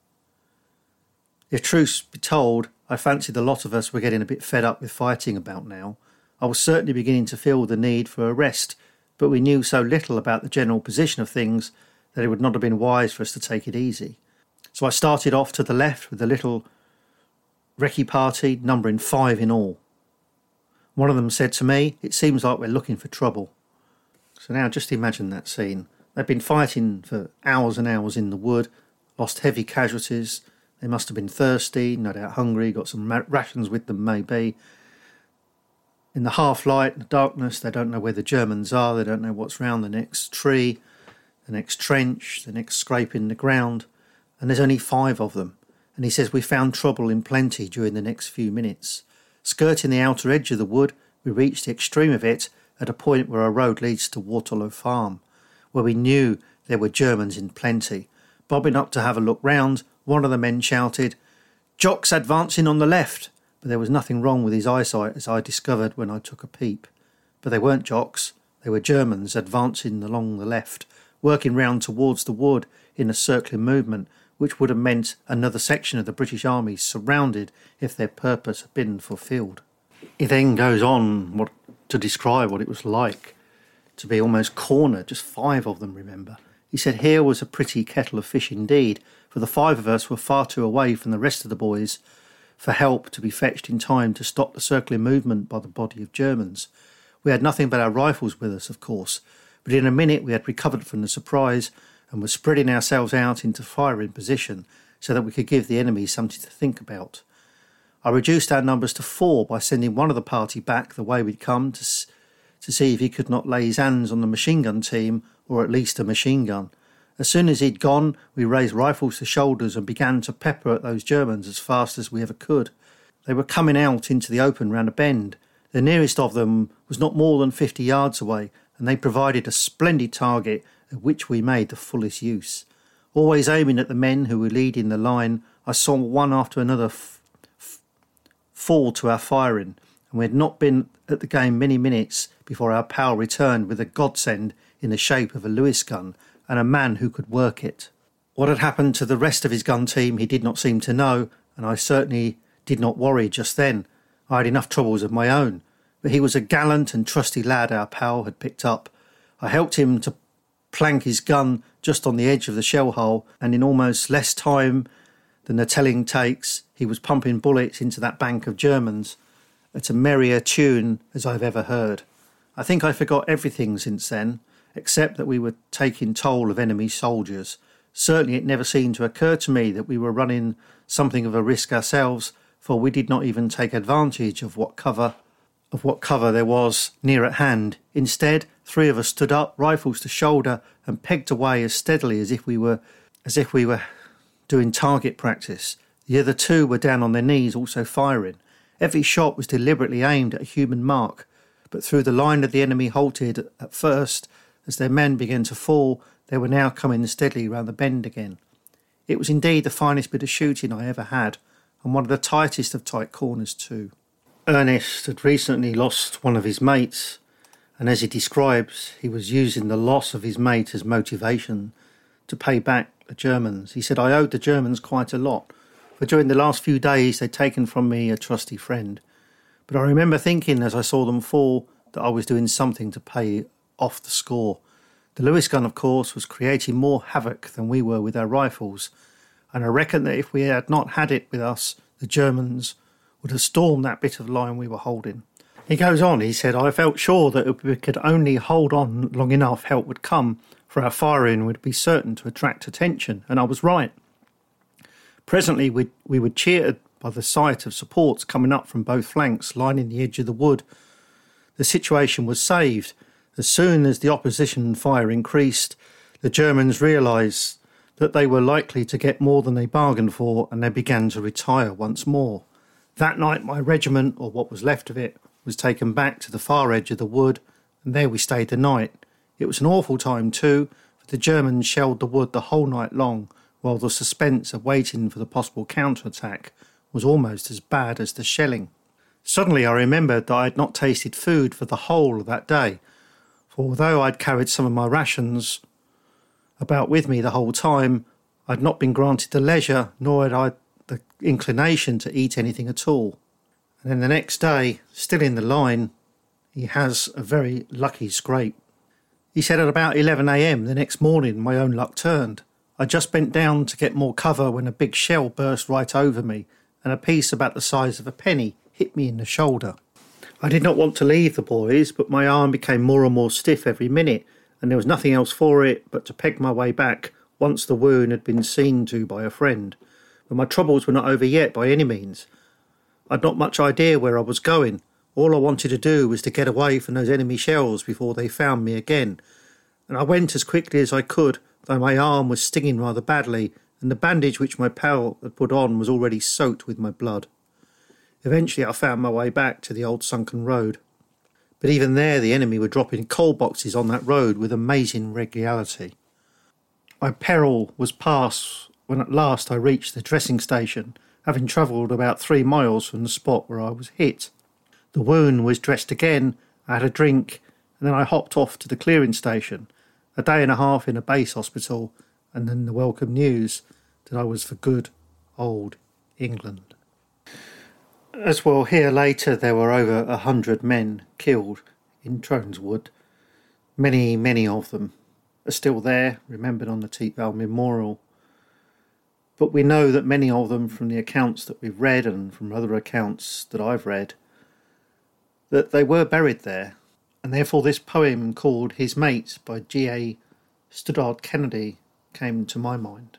If truth be told, I fancy the lot of us were getting a bit fed up with fighting about now. I was certainly beginning to feel the need for a rest, but we knew so little about the general position of things that it would not have been wise for us to take it easy. So I started off to the left with a little recce party, numbering five in all. One of them said to me, "It seems like we're looking for trouble." So now just imagine that scene. They'd been fighting for hours and hours in the wood, lost heavy casualties. They must have been thirsty, no doubt hungry, got some rations with them maybe. In the half-light, the darkness, they don't know where the Germans are, they don't know what's round the next tree, the next trench, the next scrape in the ground, and there's only five of them. And he says we found trouble in plenty during the next few minutes. Skirting the outer edge of the wood, we reached the extreme of it at a point where a road leads to Waterloo Farm, where we knew there were Germans in plenty. Bobbing up to have a look round, one of the men shouted, "Jocks advancing on the left!" But there was nothing wrong with his eyesight, as I discovered when I took a peep. But they weren't Jocks, they were Germans advancing along the left, working round towards the wood in a circling movement, which would have meant another section of the British Army surrounded if their purpose had been fulfilled. He then goes on what, to describe what it was like to be almost cornered, just five of them, remember. He said here was a pretty kettle of fish indeed, for the five of us were far too away from the rest of the boys for help to be fetched in time to stop the circling movement by the body of Germans. We had nothing but our rifles with us, of course, but in a minute we had recovered from the surprise and were spreading ourselves out into firing position so that we could give the enemy something to think about. I reduced our numbers to four by sending one of the party back the way we'd come to, s- to see if he could not lay his hands on the machine gun team, or at least a machine gun. As soon as he'd gone, we raised rifles to shoulders and began to pepper at those Germans as fast as we ever could. They were coming out into the open round a bend. The nearest of them was not more than fifty yards away, and they provided a splendid target of which we made the fullest use. Always aiming at the men who were leading the line, I saw one after another f- f- fall to our firing, and we had not been at the game many minutes before our pal returned with a godsend in the shape of a Lewis gun and a man who could work it. What had happened to the rest of his gun team he did not seem to know, and I certainly did not worry just then. I had enough troubles of my own, but he was a gallant and trusty lad our pal had picked up. I helped him to plank his gun just on the edge of the shell hole, and in almost less time than the telling takes, he was pumping bullets into that bank of Germans at a merrier tune as I've ever heard. I think I forgot everything since then, except that we were taking toll of enemy soldiers. Certainly it never seemed to occur to me that we were running something of a risk ourselves, for we did not even take advantage of what cover of what cover there was near at hand. Instead, three of us stood up, rifles to shoulder, and pegged away as steadily as if we were as if we were doing target practice. The other two were down on their knees, also firing. Every shot was deliberately aimed at a human mark, but through the line of the enemy halted at first. As their men began to fall, they were now coming steadily round the bend again. It was indeed the finest bit of shooting I ever had, and one of the tightest of tight corners too. Ernest had recently lost one of his mates, and as he describes, he was using the loss of his mate as motivation to pay back the Germans. He said, I owed the Germans quite a lot, for during the last few days they'd taken from me a trusty friend. But I remember thinking as I saw them fall that I was doing something to pay off the score. The Lewis gun, of course, was creating more havoc than we were with our rifles, and I reckon that if we had not had it with us, the Germans would have stormed that bit of line we were holding. He goes on, he said, I felt sure that if we could only hold on long enough, help would come, for our firing would be certain to attract attention, and I was right. Presently we we were cheered by the sight of supports coming up from both flanks, lining the edge of the wood. The situation was saved. As soon as the opposition fire increased, the Germans realised that they were likely to get more than they bargained for, and they began to retire once more. That night my regiment, or what was left of it, was taken back to the far edge of the wood, and there we stayed the night. It was an awful time too, for the Germans shelled the wood the whole night long, while the suspense of waiting for the possible counter-attack was almost as bad as the shelling. Suddenly I remembered that I had not tasted food for the whole of that day, for although I'd carried some of my rations about with me the whole time, I'd not been granted the leisure, nor had I the inclination to eat anything at all. And then the next day, still in the line, he has a very lucky scrape. He said at about eleven a.m. the next morning my own luck turned. I just bent down to get more cover when a big shell burst right over me, and a piece about the size of a penny hit me in the shoulder. I did not want to leave the boys, but my arm became more and more stiff every minute, and there was nothing else for it but to peg my way back once the wound had been seen to by a friend. But my troubles were not over yet by any means. I'd not much idea where I was going. All I wanted to do was to get away from those enemy shells before they found me again, and I went as quickly as I could, though my arm was stinging rather badly, and the bandage which my pal had put on was already soaked with my blood. Eventually I found my way back to the old sunken road. But even there the enemy were dropping coal boxes on that road with amazing regularity. My peril was past when at last I reached the dressing station, having travelled about three miles from the spot where I was hit. The wound was dressed again, I had a drink, and then I hopped off to the clearing station, a day and a half in a base hospital, and then the welcome news that I was for good old England. As we'll hear later, there were over a hundred men killed in Trones Wood. Many, many of them are still there, remembered on the Teetvale Memorial. But we know that many of them, from the accounts that we've read and from other accounts that I've read, that they were buried there. And therefore this poem called His Mate by G A Stoddard Kennedy came to my mind.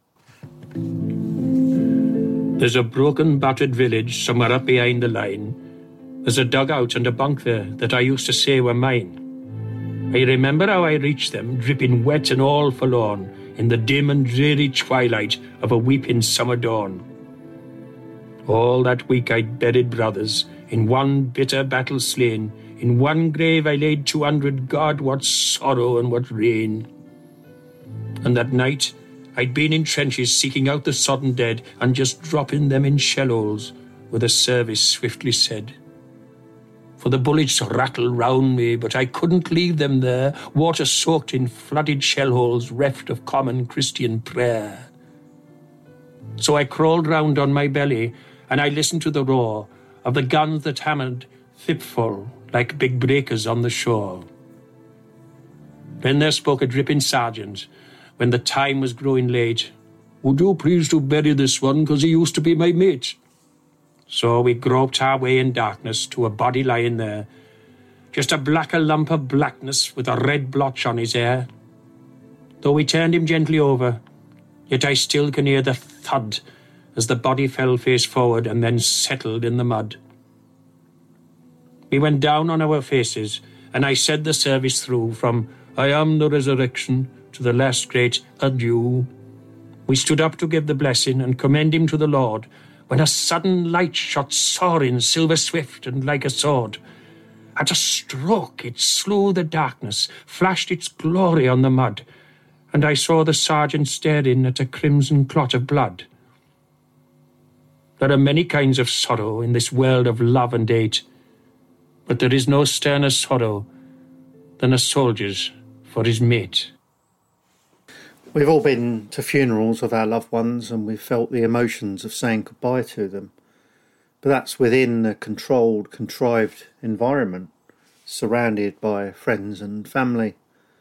There's a broken, battered village somewhere up behind the line. There's a dugout and a bunk there that I used to say were mine. I remember how I reached them, dripping wet and all forlorn, in the dim and dreary twilight of a weeping summer dawn. All that week I'd buried brothers, in one bitter battle slain. In one grave I laid two hundred, God, what sorrow and what rain. And that night I'd been in trenches seeking out the sodden dead and just dropping them in shell holes, where the service swiftly said. For the bullets rattled round me, but I couldn't leave them there, water-soaked in flooded shell holes, reft of common Christian prayer. So I crawled round on my belly, and I listened to the roar of the guns that hammered fitful like big breakers on the shore. Then there spoke a dripping sergeant, when the time was growing late. Would you please to bury this one, 'cause he used to be my mate? So we groped our way in darkness to a body lying there, just a blacker lump of blackness with a red blotch on his hair. Though we turned him gently over, yet I still can hear the thud as the body fell face forward and then settled in the mud. We went down on our faces, and I said the service through, from I am the resurrection to the last great adieu. We stood up to give the blessing and commend him to the Lord, when a sudden light shot soaring, silver swift and like a sword. At a stroke it slew the darkness, flashed its glory on the mud, and I saw the sergeant staring at a crimson clot of blood. There are many kinds of sorrow in this world of love and hate, but there is no sterner sorrow than a soldier's for his mate. We've all been to funerals of our loved ones and we've felt the emotions of saying goodbye to them. But that's within a controlled, contrived environment, surrounded by friends and family.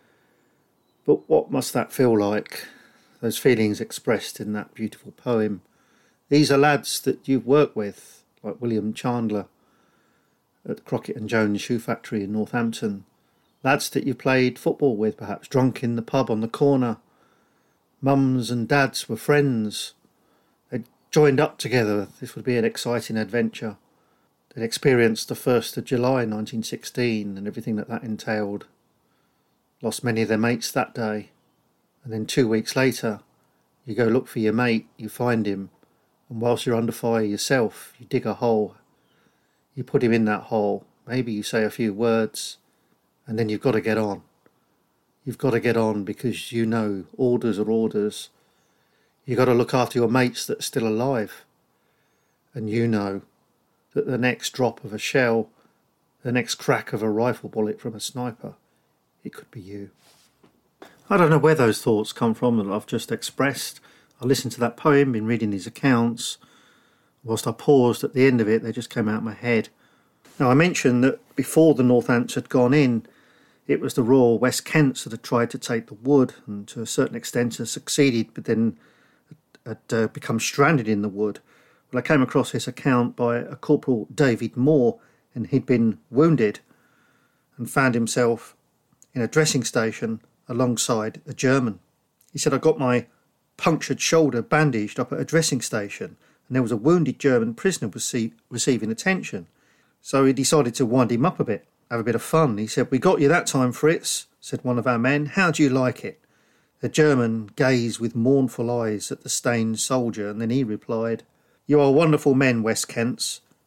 But what must that feel like? Those feelings expressed in that beautiful poem. These are lads that you've worked with, like William Chandler at Crockett and Jones Shoe Factory in Northampton. Lads that you played football with, perhaps drunk in the pub on the corner. Mums and dads were friends. They'd joined up together. This would be an exciting adventure. They'd experienced the first of July nineteen sixteen and everything that that entailed. Lost many of their mates that day. And then two weeks later, you go look for your mate, you find him, and whilst you're under fire yourself, you dig a hole. You put him in that hole. Maybe you say a few words, and then you've got to get on. You've got to get on because you know orders are orders. You've got to look after your mates that are still alive. And you know that the next drop of a shell, the next crack of a rifle bullet from a sniper, it could be you. I don't know where those thoughts come from that I've just expressed. I listened to that poem, been reading these accounts. Whilst I paused at the end of it, they just came out of my head. Now, I mentioned that before the Northants had gone in, it was the Royal West Kents that had tried to take the wood and to a certain extent had succeeded, but then had uh, become stranded in the wood. Well, I came across this account by a Corporal David Moore, and he'd been wounded and found himself in a dressing station alongside a German. He said, I got my punctured shoulder bandaged up at a dressing station, and there was a wounded German prisoner rece- receiving attention. So he decided to wind him up a bit, have a bit of fun. He said, we got you that time, Fritz, said one of our men. How do you like it? The German gazed with mournful eyes at the stained soldier, and then he replied, you are wonderful men, West Kents.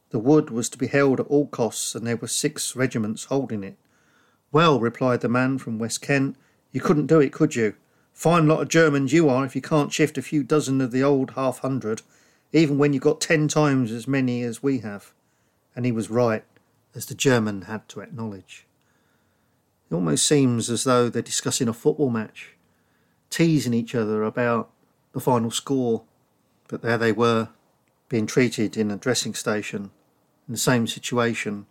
The wood was to be held at all costs, and there were six regiments holding it. "Well," replied the man from West Kent, "you couldn't do it, could you? Fine lot of Germans you are if you can't shift a few dozen of the old half hundred, even when you've got ten times as many as we have." And he was right, as the German had to acknowledge. It almost seems as though they're discussing a football match, teasing each other about the final score, but there they were, being treated in a dressing station, in the same situation,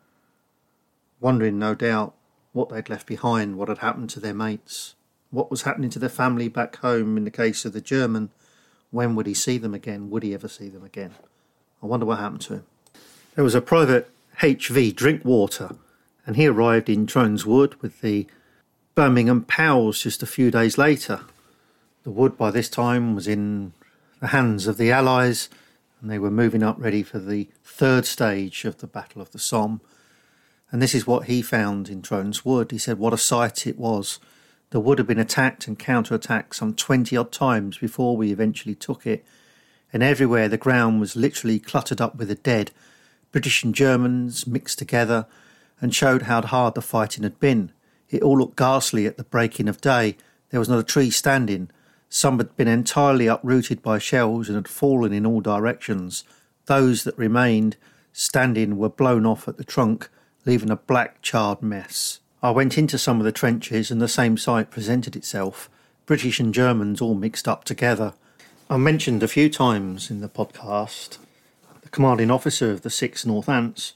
wondering no doubt what they'd left behind, what had happened to their mates, what was happening to their family back home. In the case of the German, when would he see them again? Would he ever see them again? I wonder what happened to him. There was a private H V Drinkwater, and he arrived in Trones Wood with the Birmingham Pals just a few days later. The wood by this time was in the hands of the Allies, and they were moving up ready for the third stage of the Battle of the Somme. And this is what he found in Trones Wood. He said what a sight it was. The wood had been attacked and counter-attacked some twenty-odd times before we eventually took it, and everywhere the ground was literally cluttered up with the dead, British and Germans mixed together, and showed how hard the fighting had been. It all looked ghastly at the breaking of day. There was not a tree standing. Some had been entirely uprooted by shells and had fallen in all directions. Those that remained standing were blown off at the trunk, leaving a black charred mess. I went into some of the trenches and the same sight presented itself. British and Germans all mixed up together. I mentioned a few times in the podcast the commanding officer of the sixth Northants,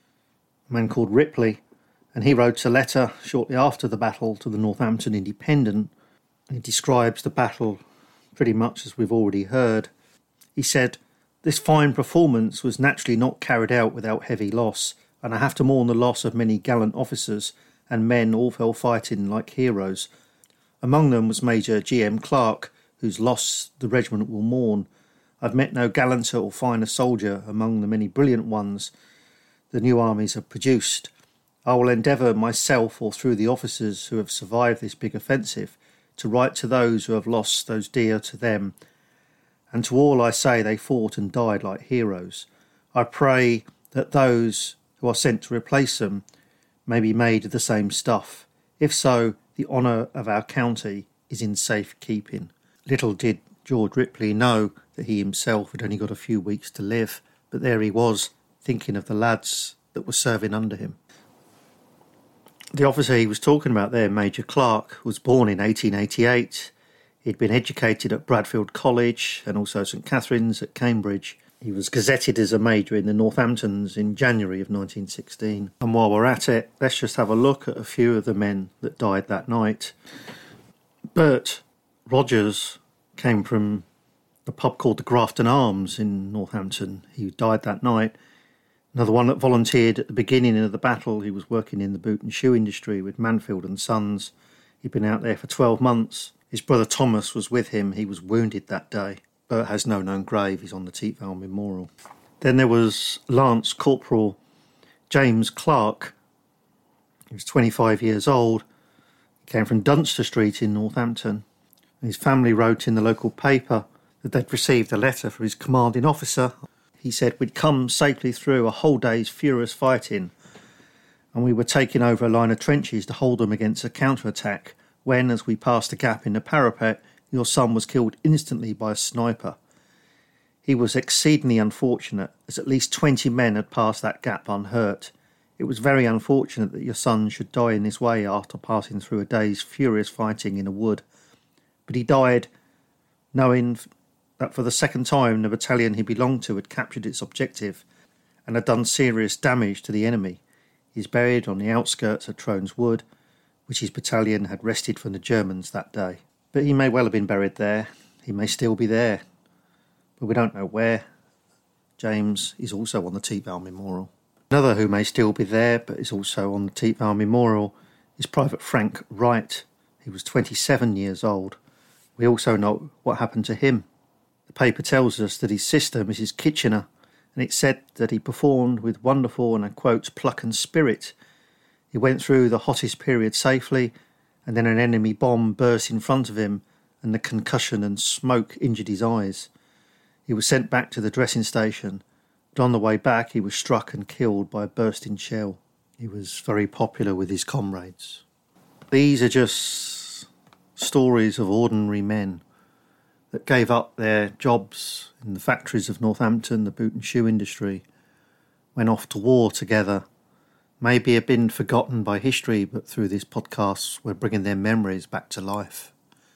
a man called Ripley, and he wrote a letter shortly after the battle to the Northampton Independent. He describes the battle pretty much as we've already heard. He said, "This fine performance was naturally not carried out without heavy loss, and I have to mourn the loss of many gallant officers, and men all fell fighting like heroes. Among them was Major G M Clark, whose loss the regiment will mourn. I've met no gallanter or finer soldier among the many brilliant ones the new armies have produced. I will endeavour myself, or through the officers who have survived this big offensive, to write to those who have lost those dear to them, and to all I say they fought and died like heroes. I pray that those who are sent to replace them may be made of the same stuff. If so, the honour of our county is in safe keeping." Little did George Ripley know that he himself had only got a few weeks to live, but there he was, thinking of the lads that were serving under him. The officer he was talking about there, Major Clark, was born in eighteen eighty-eight. He'd been educated at Bradfield College and also St Catherine's at Cambridge. He was gazetted as a major in the Northamptons in January of nineteen sixteen. And while we're at it, let's just have a look at a few of the men that died that night. Bert Rogers came from a pub called the Grafton Arms in Northampton. He died that night. Another one that volunteered at the beginning of the battle. He was working in the boot and shoe industry with Manfield and Sons. He'd been out there for twelve months. His brother Thomas was with him. He was wounded that day. Bert has no known grave. He's on the Teetvale Memorial. Then there was Lance Corporal James Clark. He was twenty-five years old. He came from Dunster Street in Northampton. His family wrote in the local paper that they'd received a letter from his commanding officer. He said, "We'd come safely through a whole day's furious fighting, and we were taking over a line of trenches to hold them against a counter-attack, when, as we passed a gap in the parapet, your son was killed instantly by a sniper. He was exceedingly unfortunate, as at least twenty men had passed that gap unhurt. It was very unfortunate that your son should die in this way after passing through a day's furious fighting in a wood. But he died knowing that for the second time the battalion he belonged to had captured its objective and had done serious damage to the enemy. He is buried on the outskirts of Trones Wood, which his battalion had wrested from the Germans that day. But he may well have been buried there. He may still be there. But we don't know where. James is also on the Teetvale Memorial. Another who may still be there, but is also on the Teetvale Memorial, is Private Frank Wright. He was twenty-seven years old. We also know what happened to him. The paper tells us that his sister, Missus Kitchener, and it said that he performed with wonderful, and I quote, pluck and spirit. He went through the hottest period safely, and then an enemy bomb burst in front of him, and the concussion and smoke injured his eyes. He was sent back to the dressing station, But on the way back, he was struck and killed by a bursting shell. He was very popular with his comrades. These are just stories of ordinary men that gave up their jobs in the factories of Northampton, the boot and shoe industry, went off to war together, maybe have been forgotten by history, but through these podcasts we're bringing their memories back to life.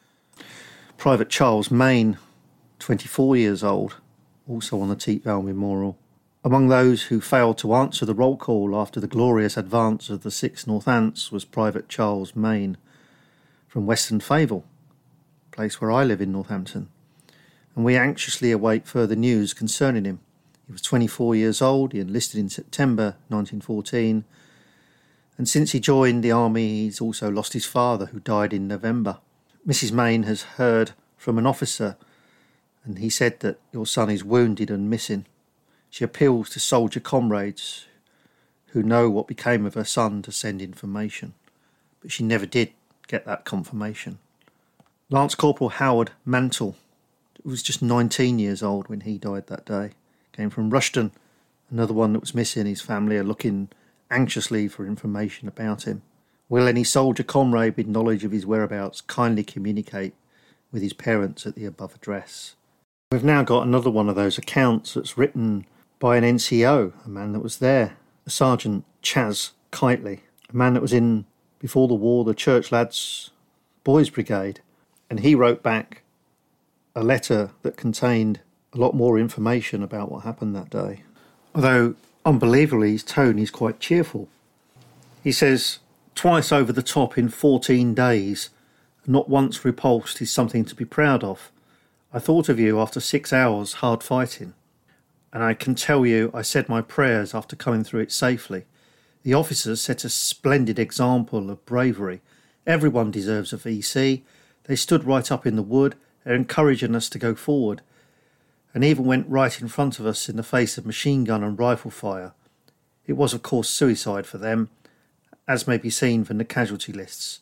Private Charles Mayne, twenty-four years old, also on the Teetvale Memorial. Among those who failed to answer the roll call after the glorious advance of the sixth Northants was Private Charles Mayne from Western Fayville, place where I live in Northampton, and we anxiously await further news concerning him. He was twenty-four years old, he enlisted in September nineteen fourteen, and since he joined the army he's also lost his father, who died in November. Missus Mayne has heard from an officer, and he said that your son is wounded and missing. She appeals to soldier comrades who know what became of her son to send information, but she never did get that confirmation. Lance Corporal Howard Mantle was just nineteen years old when he died that day. Came from Rushton. Another one that was missing. His family are looking anxiously for information about him. Will any soldier comrade with knowledge of his whereabouts kindly communicate with his parents at the above address? We've now got another one of those accounts that's written by an N C O, a man that was there, Sergeant Chas Kitely, a man that was in, before the war, the Church Lads Boys Brigade. And he wrote back a letter that contained a lot more information about what happened that day. Although, unbelievably, his tone is quite cheerful. He says, "Twice over the top in fourteen days, not once repulsed is something to be proud of. I thought of you after six hours hard fighting. And I can tell you I said my prayers after coming through it safely. The officers set a splendid example of bravery. Everyone deserves a V C. They stood right up in the wood, encouraging us to go forward, and even went right in front of us in the face of machine gun and rifle fire. It was, of course, suicide for them, as may be seen from the casualty lists.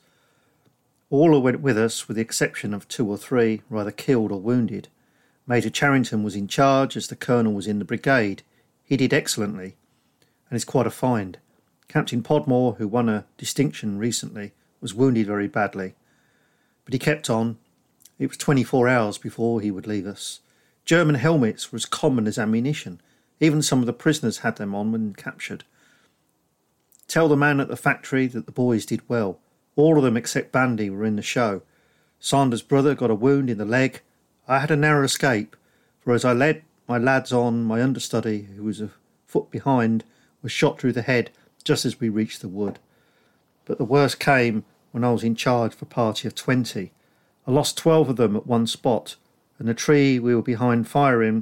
All who went with us, with the exception of two or three, were either killed or wounded. Major Charrington was in charge, as the colonel was in the brigade. He did excellently, and is quite a find. Captain Podmore, who won a distinction recently, was wounded very badly. But he kept on. It was twenty-four hours before he would leave us. German helmets were as common as ammunition. Even some of the prisoners had them on when captured. Tell the man at the factory that the boys did well. All of them except Bandy were in the show. Sanders' brother got a wound in the leg. I had a narrow escape, for as I led my lads on, my understudy, who was a foot behind, was shot through the head just as we reached the wood. But the worst came when I was in charge of a party of twenty. I lost twelve of them at one spot, and the tree we were behind firing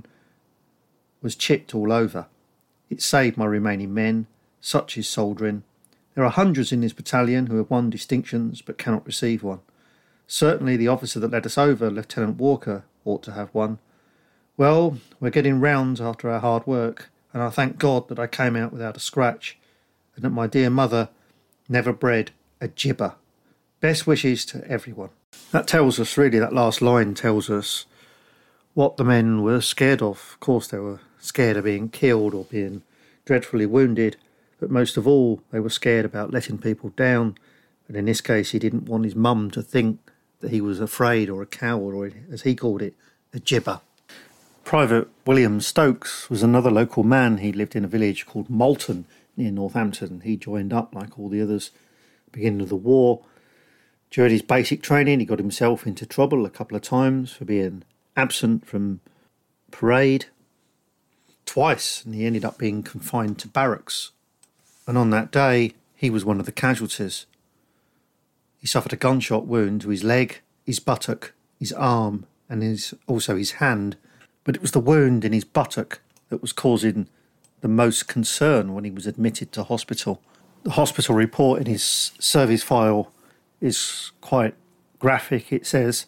was chipped all over. It saved my remaining men. Such is soldiering. There are hundreds in this battalion who have won distinctions but cannot receive one. Certainly the officer that led us over, Lieutenant Walker, ought to have one. Well, we're getting round after our hard work, and I thank God that I came out without a scratch, and that my dear mother never bred a gibber. Best wishes to everyone." That tells us, really, that last line tells us what the men were scared of. Of course, they were scared of being killed or being dreadfully wounded, but most of all, they were scared about letting people down. And in this case, he didn't want his mum to think that he was afraid or a coward, or, as he called it, a gibber. Private William Stokes was another local man. He lived in a village called Malton near Northampton. He joined up, like all the others, at the beginning of the war. During his basic training, he got himself into trouble a couple of times for being absent from parade twice, and he ended up being confined to barracks. And on that day, he was one of the casualties. He suffered a gunshot wound to his leg, his buttock, his arm, and his also his hand. But it was the wound in his buttock that was causing the most concern when he was admitted to hospital. The hospital report in his service file is quite graphic. It says,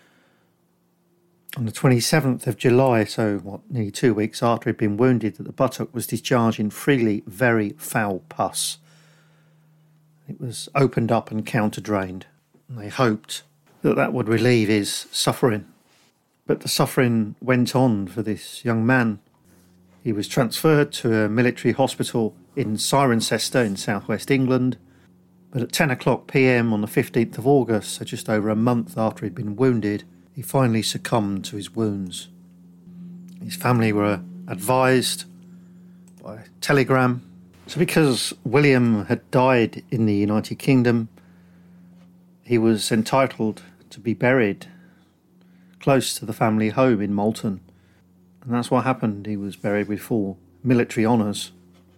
on the twenty-seventh of July, so what, nearly two weeks after he'd been wounded, that the buttock was discharging freely very foul pus. It was opened up and counter-drained, and they hoped that that would relieve his suffering. But the suffering went on for this young man. He was transferred to a military hospital in Cirencester in southwest England, but at ten o'clock p m on the fifteenth of August, so just over a month after he'd been wounded, he finally succumbed to his wounds. His family were advised by telegram. So because William had died in the United Kingdom, he was entitled to be buried close to the family home in Malton. And that's what happened. He was buried with full military honours.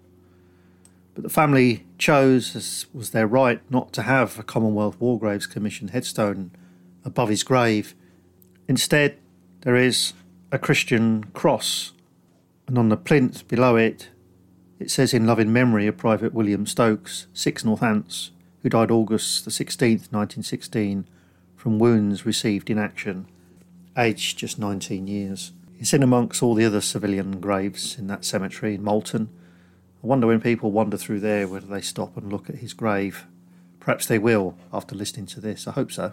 But the family chose, as was their right, not to have a Commonwealth War Graves Commission headstone above his grave. Instead, there is a Christian cross, and on the plinth below it, it says, "In loving memory of Private William Stokes, six Northants, who died August the sixteenth, nineteen sixteen, from wounds received in action, aged just nineteen years." He's in amongst all the other civilian graves in that cemetery in Malton. I wonder when people wander through there, whether they stop and look at his grave. Perhaps they will after listening to this. I hope so.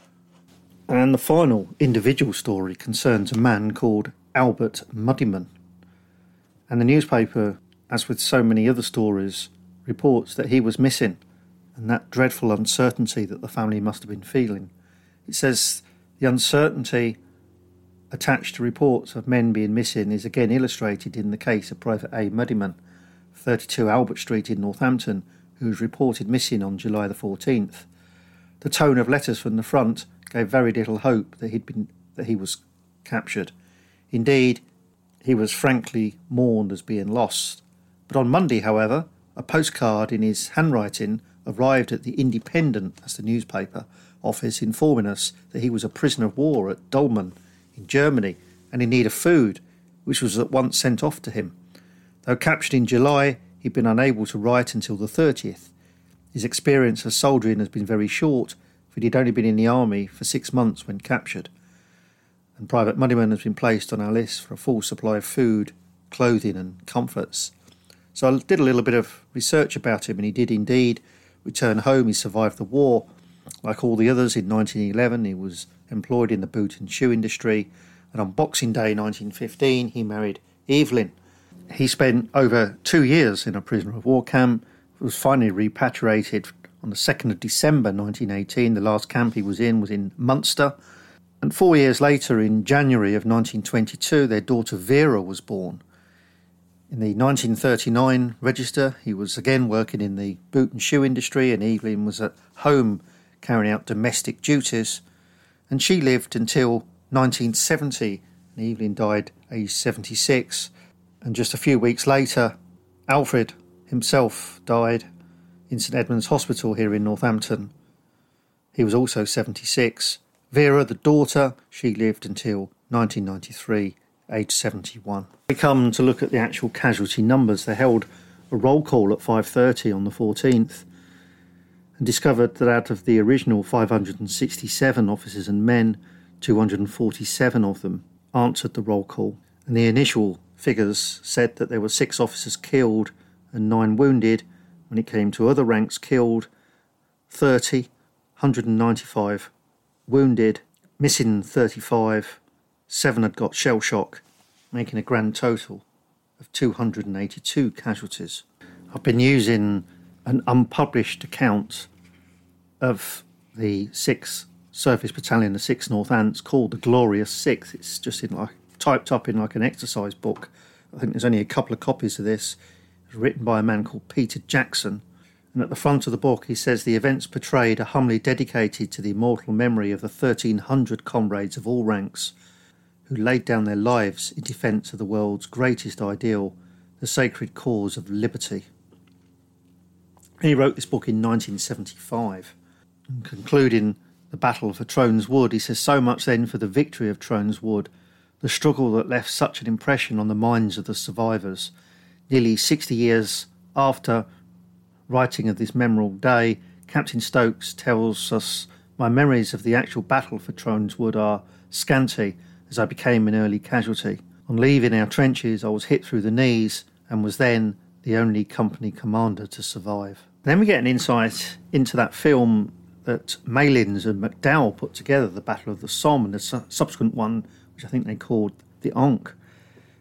And the final individual story concerns a man called Albert Muddiman. And the newspaper, as with so many other stories, reports that he was missing, and that dreadful uncertainty that the family must have been feeling. It says the uncertainty attached to reports of men being missing is again illustrated in the case of Private A. Muddiman, thirty-two Albert Street in Northampton, who was reported missing on July the fourteenth. The tone of letters from the front gave very little hope that he'd been that he was captured. Indeed, he was frankly mourned as being lost. But on Monday, however, a postcard in his handwriting arrived at the Independent, that's the newspaper, office, informing us that he was a prisoner of war at Dolman in Germany and in need of food, which was at once sent off to him. Though captured in July, he'd been unable to write until the thirtieth. His experience of soldiering has been very short, for he'd only been in the army for six months when captured. And Private Muddiman has been placed on our list for a full supply of food, clothing and comforts. So I did a little bit of research about him, and he did indeed return home. He survived the war. Like all the others, in nineteen eleven he was employed in the boot and shoe industry, and on Boxing Day nineteen fifteen he married Evelyn. He spent over two years in a prisoner of war camp, was finally repatriated on the second of December nineteen eighteen. The last camp he was in was in Munster, and four years later, in January of nineteen twenty-two, their daughter Vera was born. In the nineteen thirty-nine register, he was again working in the boot and shoe industry, and Evelyn was at home carrying out domestic duties, and she lived until nineteen seventy, and Evelyn died aged seventy-six, and just a few weeks later, Alfred himself died in St Edmunds Hospital here in Northampton. He was also seventy-six. Vera, the daughter, she lived until nineteen ninety-three, aged seventy-one. We come to look at the actual casualty numbers. They held a roll call at five thirty on the fourteenth and discovered that out of the original five hundred sixty-seven officers and men, two hundred forty-seven of them answered the roll call. And the initial figures said that there were six officers killed and nine wounded. When it came to other ranks killed, thirty, one hundred ninety-five wounded, missing thirty-five, seven had got shell shock, making a grand total of two hundred eighty-two casualties. I've been using an unpublished account of the sixth Surface Battalion, the sixth Northants, called the Glorious Sixth. It's just in like typed up in like an exercise book. I think there's only a couple of copies of this. It was written by a man called Peter Jackson. And at the front of the book he says the events portrayed are humbly dedicated to the immortal memory of the thirteen hundred comrades of all ranks who laid down their lives in defence of the world's greatest ideal, the sacred cause of liberty. He wrote this book in nineteen seventy-five. And concluding the battle for Trones Wood, he says, so much then for the victory of Trones Wood, the struggle that left such an impression on the minds of the survivors. Nearly sixty years after writing of this memorable day, Captain Stokes tells us, my memories of the actual battle for Trones Wood are scanty, as I became an early casualty. On leaving our trenches, I was hit through the knees and was then the only company commander to survive. Then we get an insight into that film that Malins and McDowell put together, the Battle of the Somme, and the su- subsequent one, which I think they called the Ankh.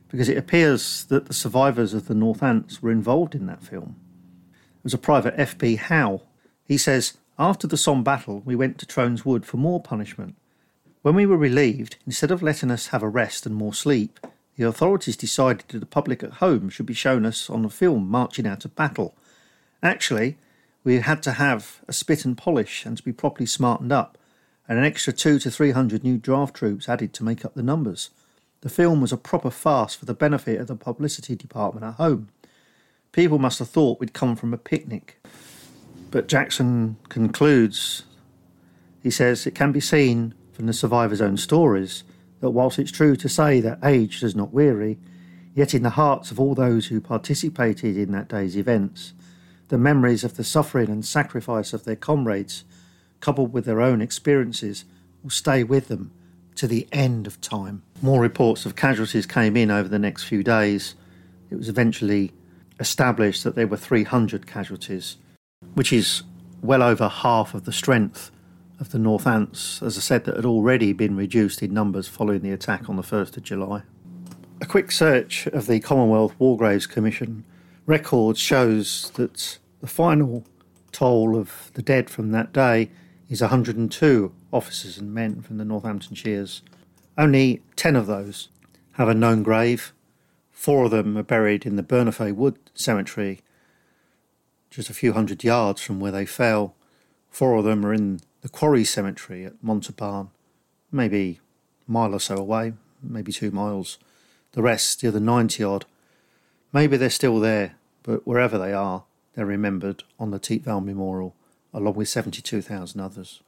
because it appears that the survivors of the Northants were involved in that film. It was a Private F B Howe. He says, "After the Somme battle, we went to Trones Wood for more punishment. When we were relieved, instead of letting us have a rest and more sleep, the authorities decided that the public at home should be shown us on a film marching out of battle. Actually, we had to have a spit and polish and to be properly smartened up, and an extra two to three hundred new draft troops added to make up the numbers. The film was a proper farce for the benefit of the publicity department at home. People must have thought we'd come from a picnic." But Jackson concludes, he says, "It can be seen from the survivors' own stories that whilst it's true to say that age does not weary, yet in the hearts of all those who participated in that day's events, the memories of the suffering and sacrifice of their comrades, coupled with their own experiences, will stay with them to the end of time." More reports of casualties came in over the next few days. It was eventually established that there were three hundred casualties, which is well over half of the strength of the Northants, as I said, that had already been reduced in numbers following the attack on the first of July. A quick search of the Commonwealth War Graves Commission records shows that the final toll of the dead from that day is one hundred and two officers and men from the Northamptonshires. Only ten of those have a known grave. Four of them are buried in the Bernafay Wood Cemetery, just a few hundred yards from where they fell. Four of them are in the Quarry Cemetery at Montalban, maybe a mile or so away, maybe two miles. The rest, the other ninety-odd, maybe they're still there, but wherever they are, they're remembered on the Teetvale Memorial, along with seventy-two thousand others.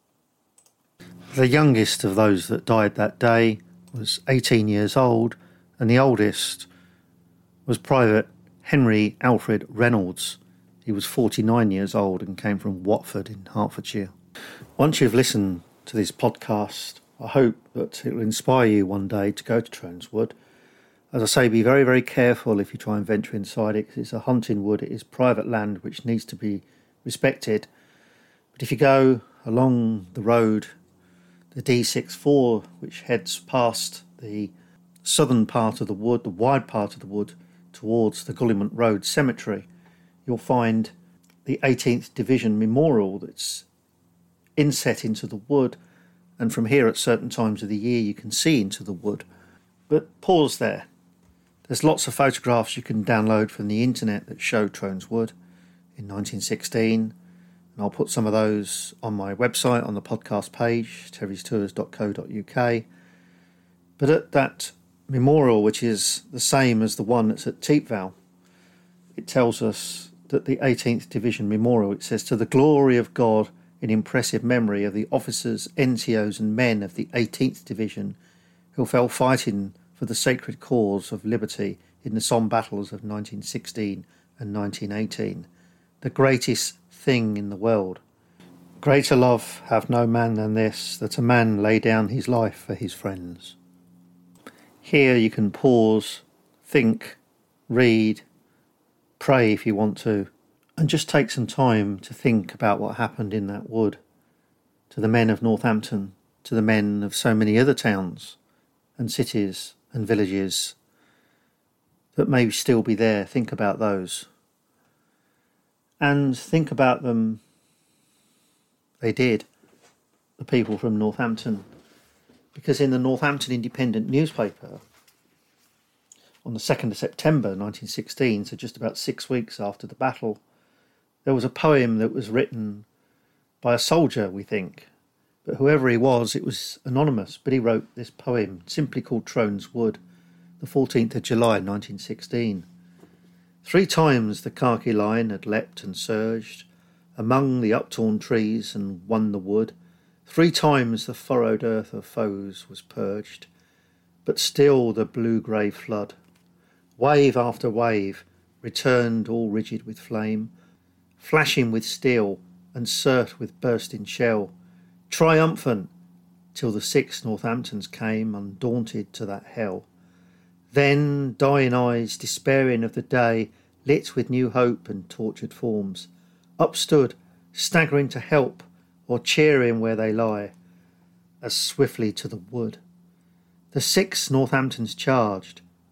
The youngest of those that died that day was eighteen years old, and the oldest was Private Henry Alfred Reynolds. He was forty-nine years old and came from Watford in Hertfordshire. Once you've listened to this podcast, I hope that it will inspire you one day to go to Trones Wood. As I say, be very, very careful if you try and venture inside it, because it's a hunting wood. It is private land which needs to be respected. But if you go along the road, the D sixty-four, which heads past the southern part of the wood, the wide part of the wood, towards the Gullymont Road Cemetery, you'll find the eighteenth Division Memorial that's inset into the wood, and from here at certain times of the year you can see into the wood. But pause there. There's lots of photographs you can download from the internet that show Trones Wood in nineteen sixteen, and I'll put some of those on my website on the podcast page, terrys tours dot co dot uk. But at that memorial, which is the same as the one that's at Teetvale, it tells us that the eighteenth Division Memorial, it says, "To the glory of God, in impressive memory of the officers, N C Os and men of the eighteenth Division who fell fighting for the sacred cause of liberty in the Somme battles of nineteen sixteen and nineteen eighteen, the greatest thing in the world. Greater love hath no man than this, that a man lay down his life for his friends." Here you can pause, think, read, pray if you want to, and just take some time to think about what happened in that wood. To the men of Northampton, to the men of so many other towns and cities and villages that may still be there, think about those. And think about them, they did, the people from Northampton. Because in the Northampton Independent newspaper, on the second of September nineteen sixteen, so just about six weeks after the battle, there was a poem that was written by a soldier, we think. But whoever he was, it was anonymous. But he wrote this poem, simply called Trones Wood, the fourteenth of July nineteen sixteen. Three times the khaki line had leapt and surged among the uptorn trees and won the wood. Three times the furrowed earth of foes was purged, but still the blue-grey flood, wave after wave, returned all rigid with flame, flashing with steel and cert with bursting shell, triumphant till the six Northamptons came undaunted to that hell. Then dying eyes, despairing of the day, lit with new hope and tortured forms, upstood, staggering to help or cheering where they lie, as swiftly to the wood. The six Northamptons charged,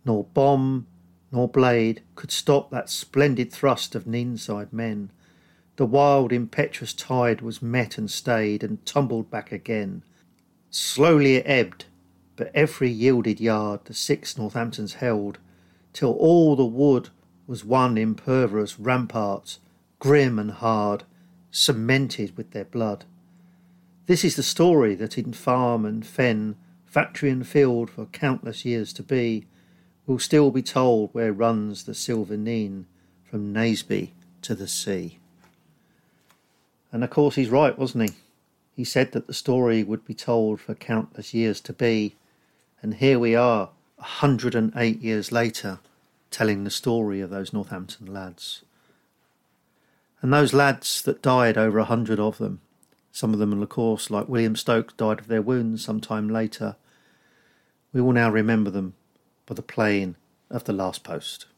Nor bomb nor blade could stop that splendid thrust of Neenside men. The wild impetuous tide was met and stayed, and tumbled back again. Slowly it ebbed, but every yielded yard the six Northamptons held, till all the wood was one impervious rampart, grim and hard, cemented with their blood. This is the story that in farm and fen, factory and field, for countless years to be, will still be told where runs the silver Nene from Naseby to the sea. And of course he's right, wasn't he? He said that the story would be told for countless years to be, and here we are, a hundred and eight years later, telling the story of those Northampton lads. And those lads that died, over a hundred of them, some of them, of course, like William Stokes, died of their wounds some time later. We will now remember them by the playing of the last post.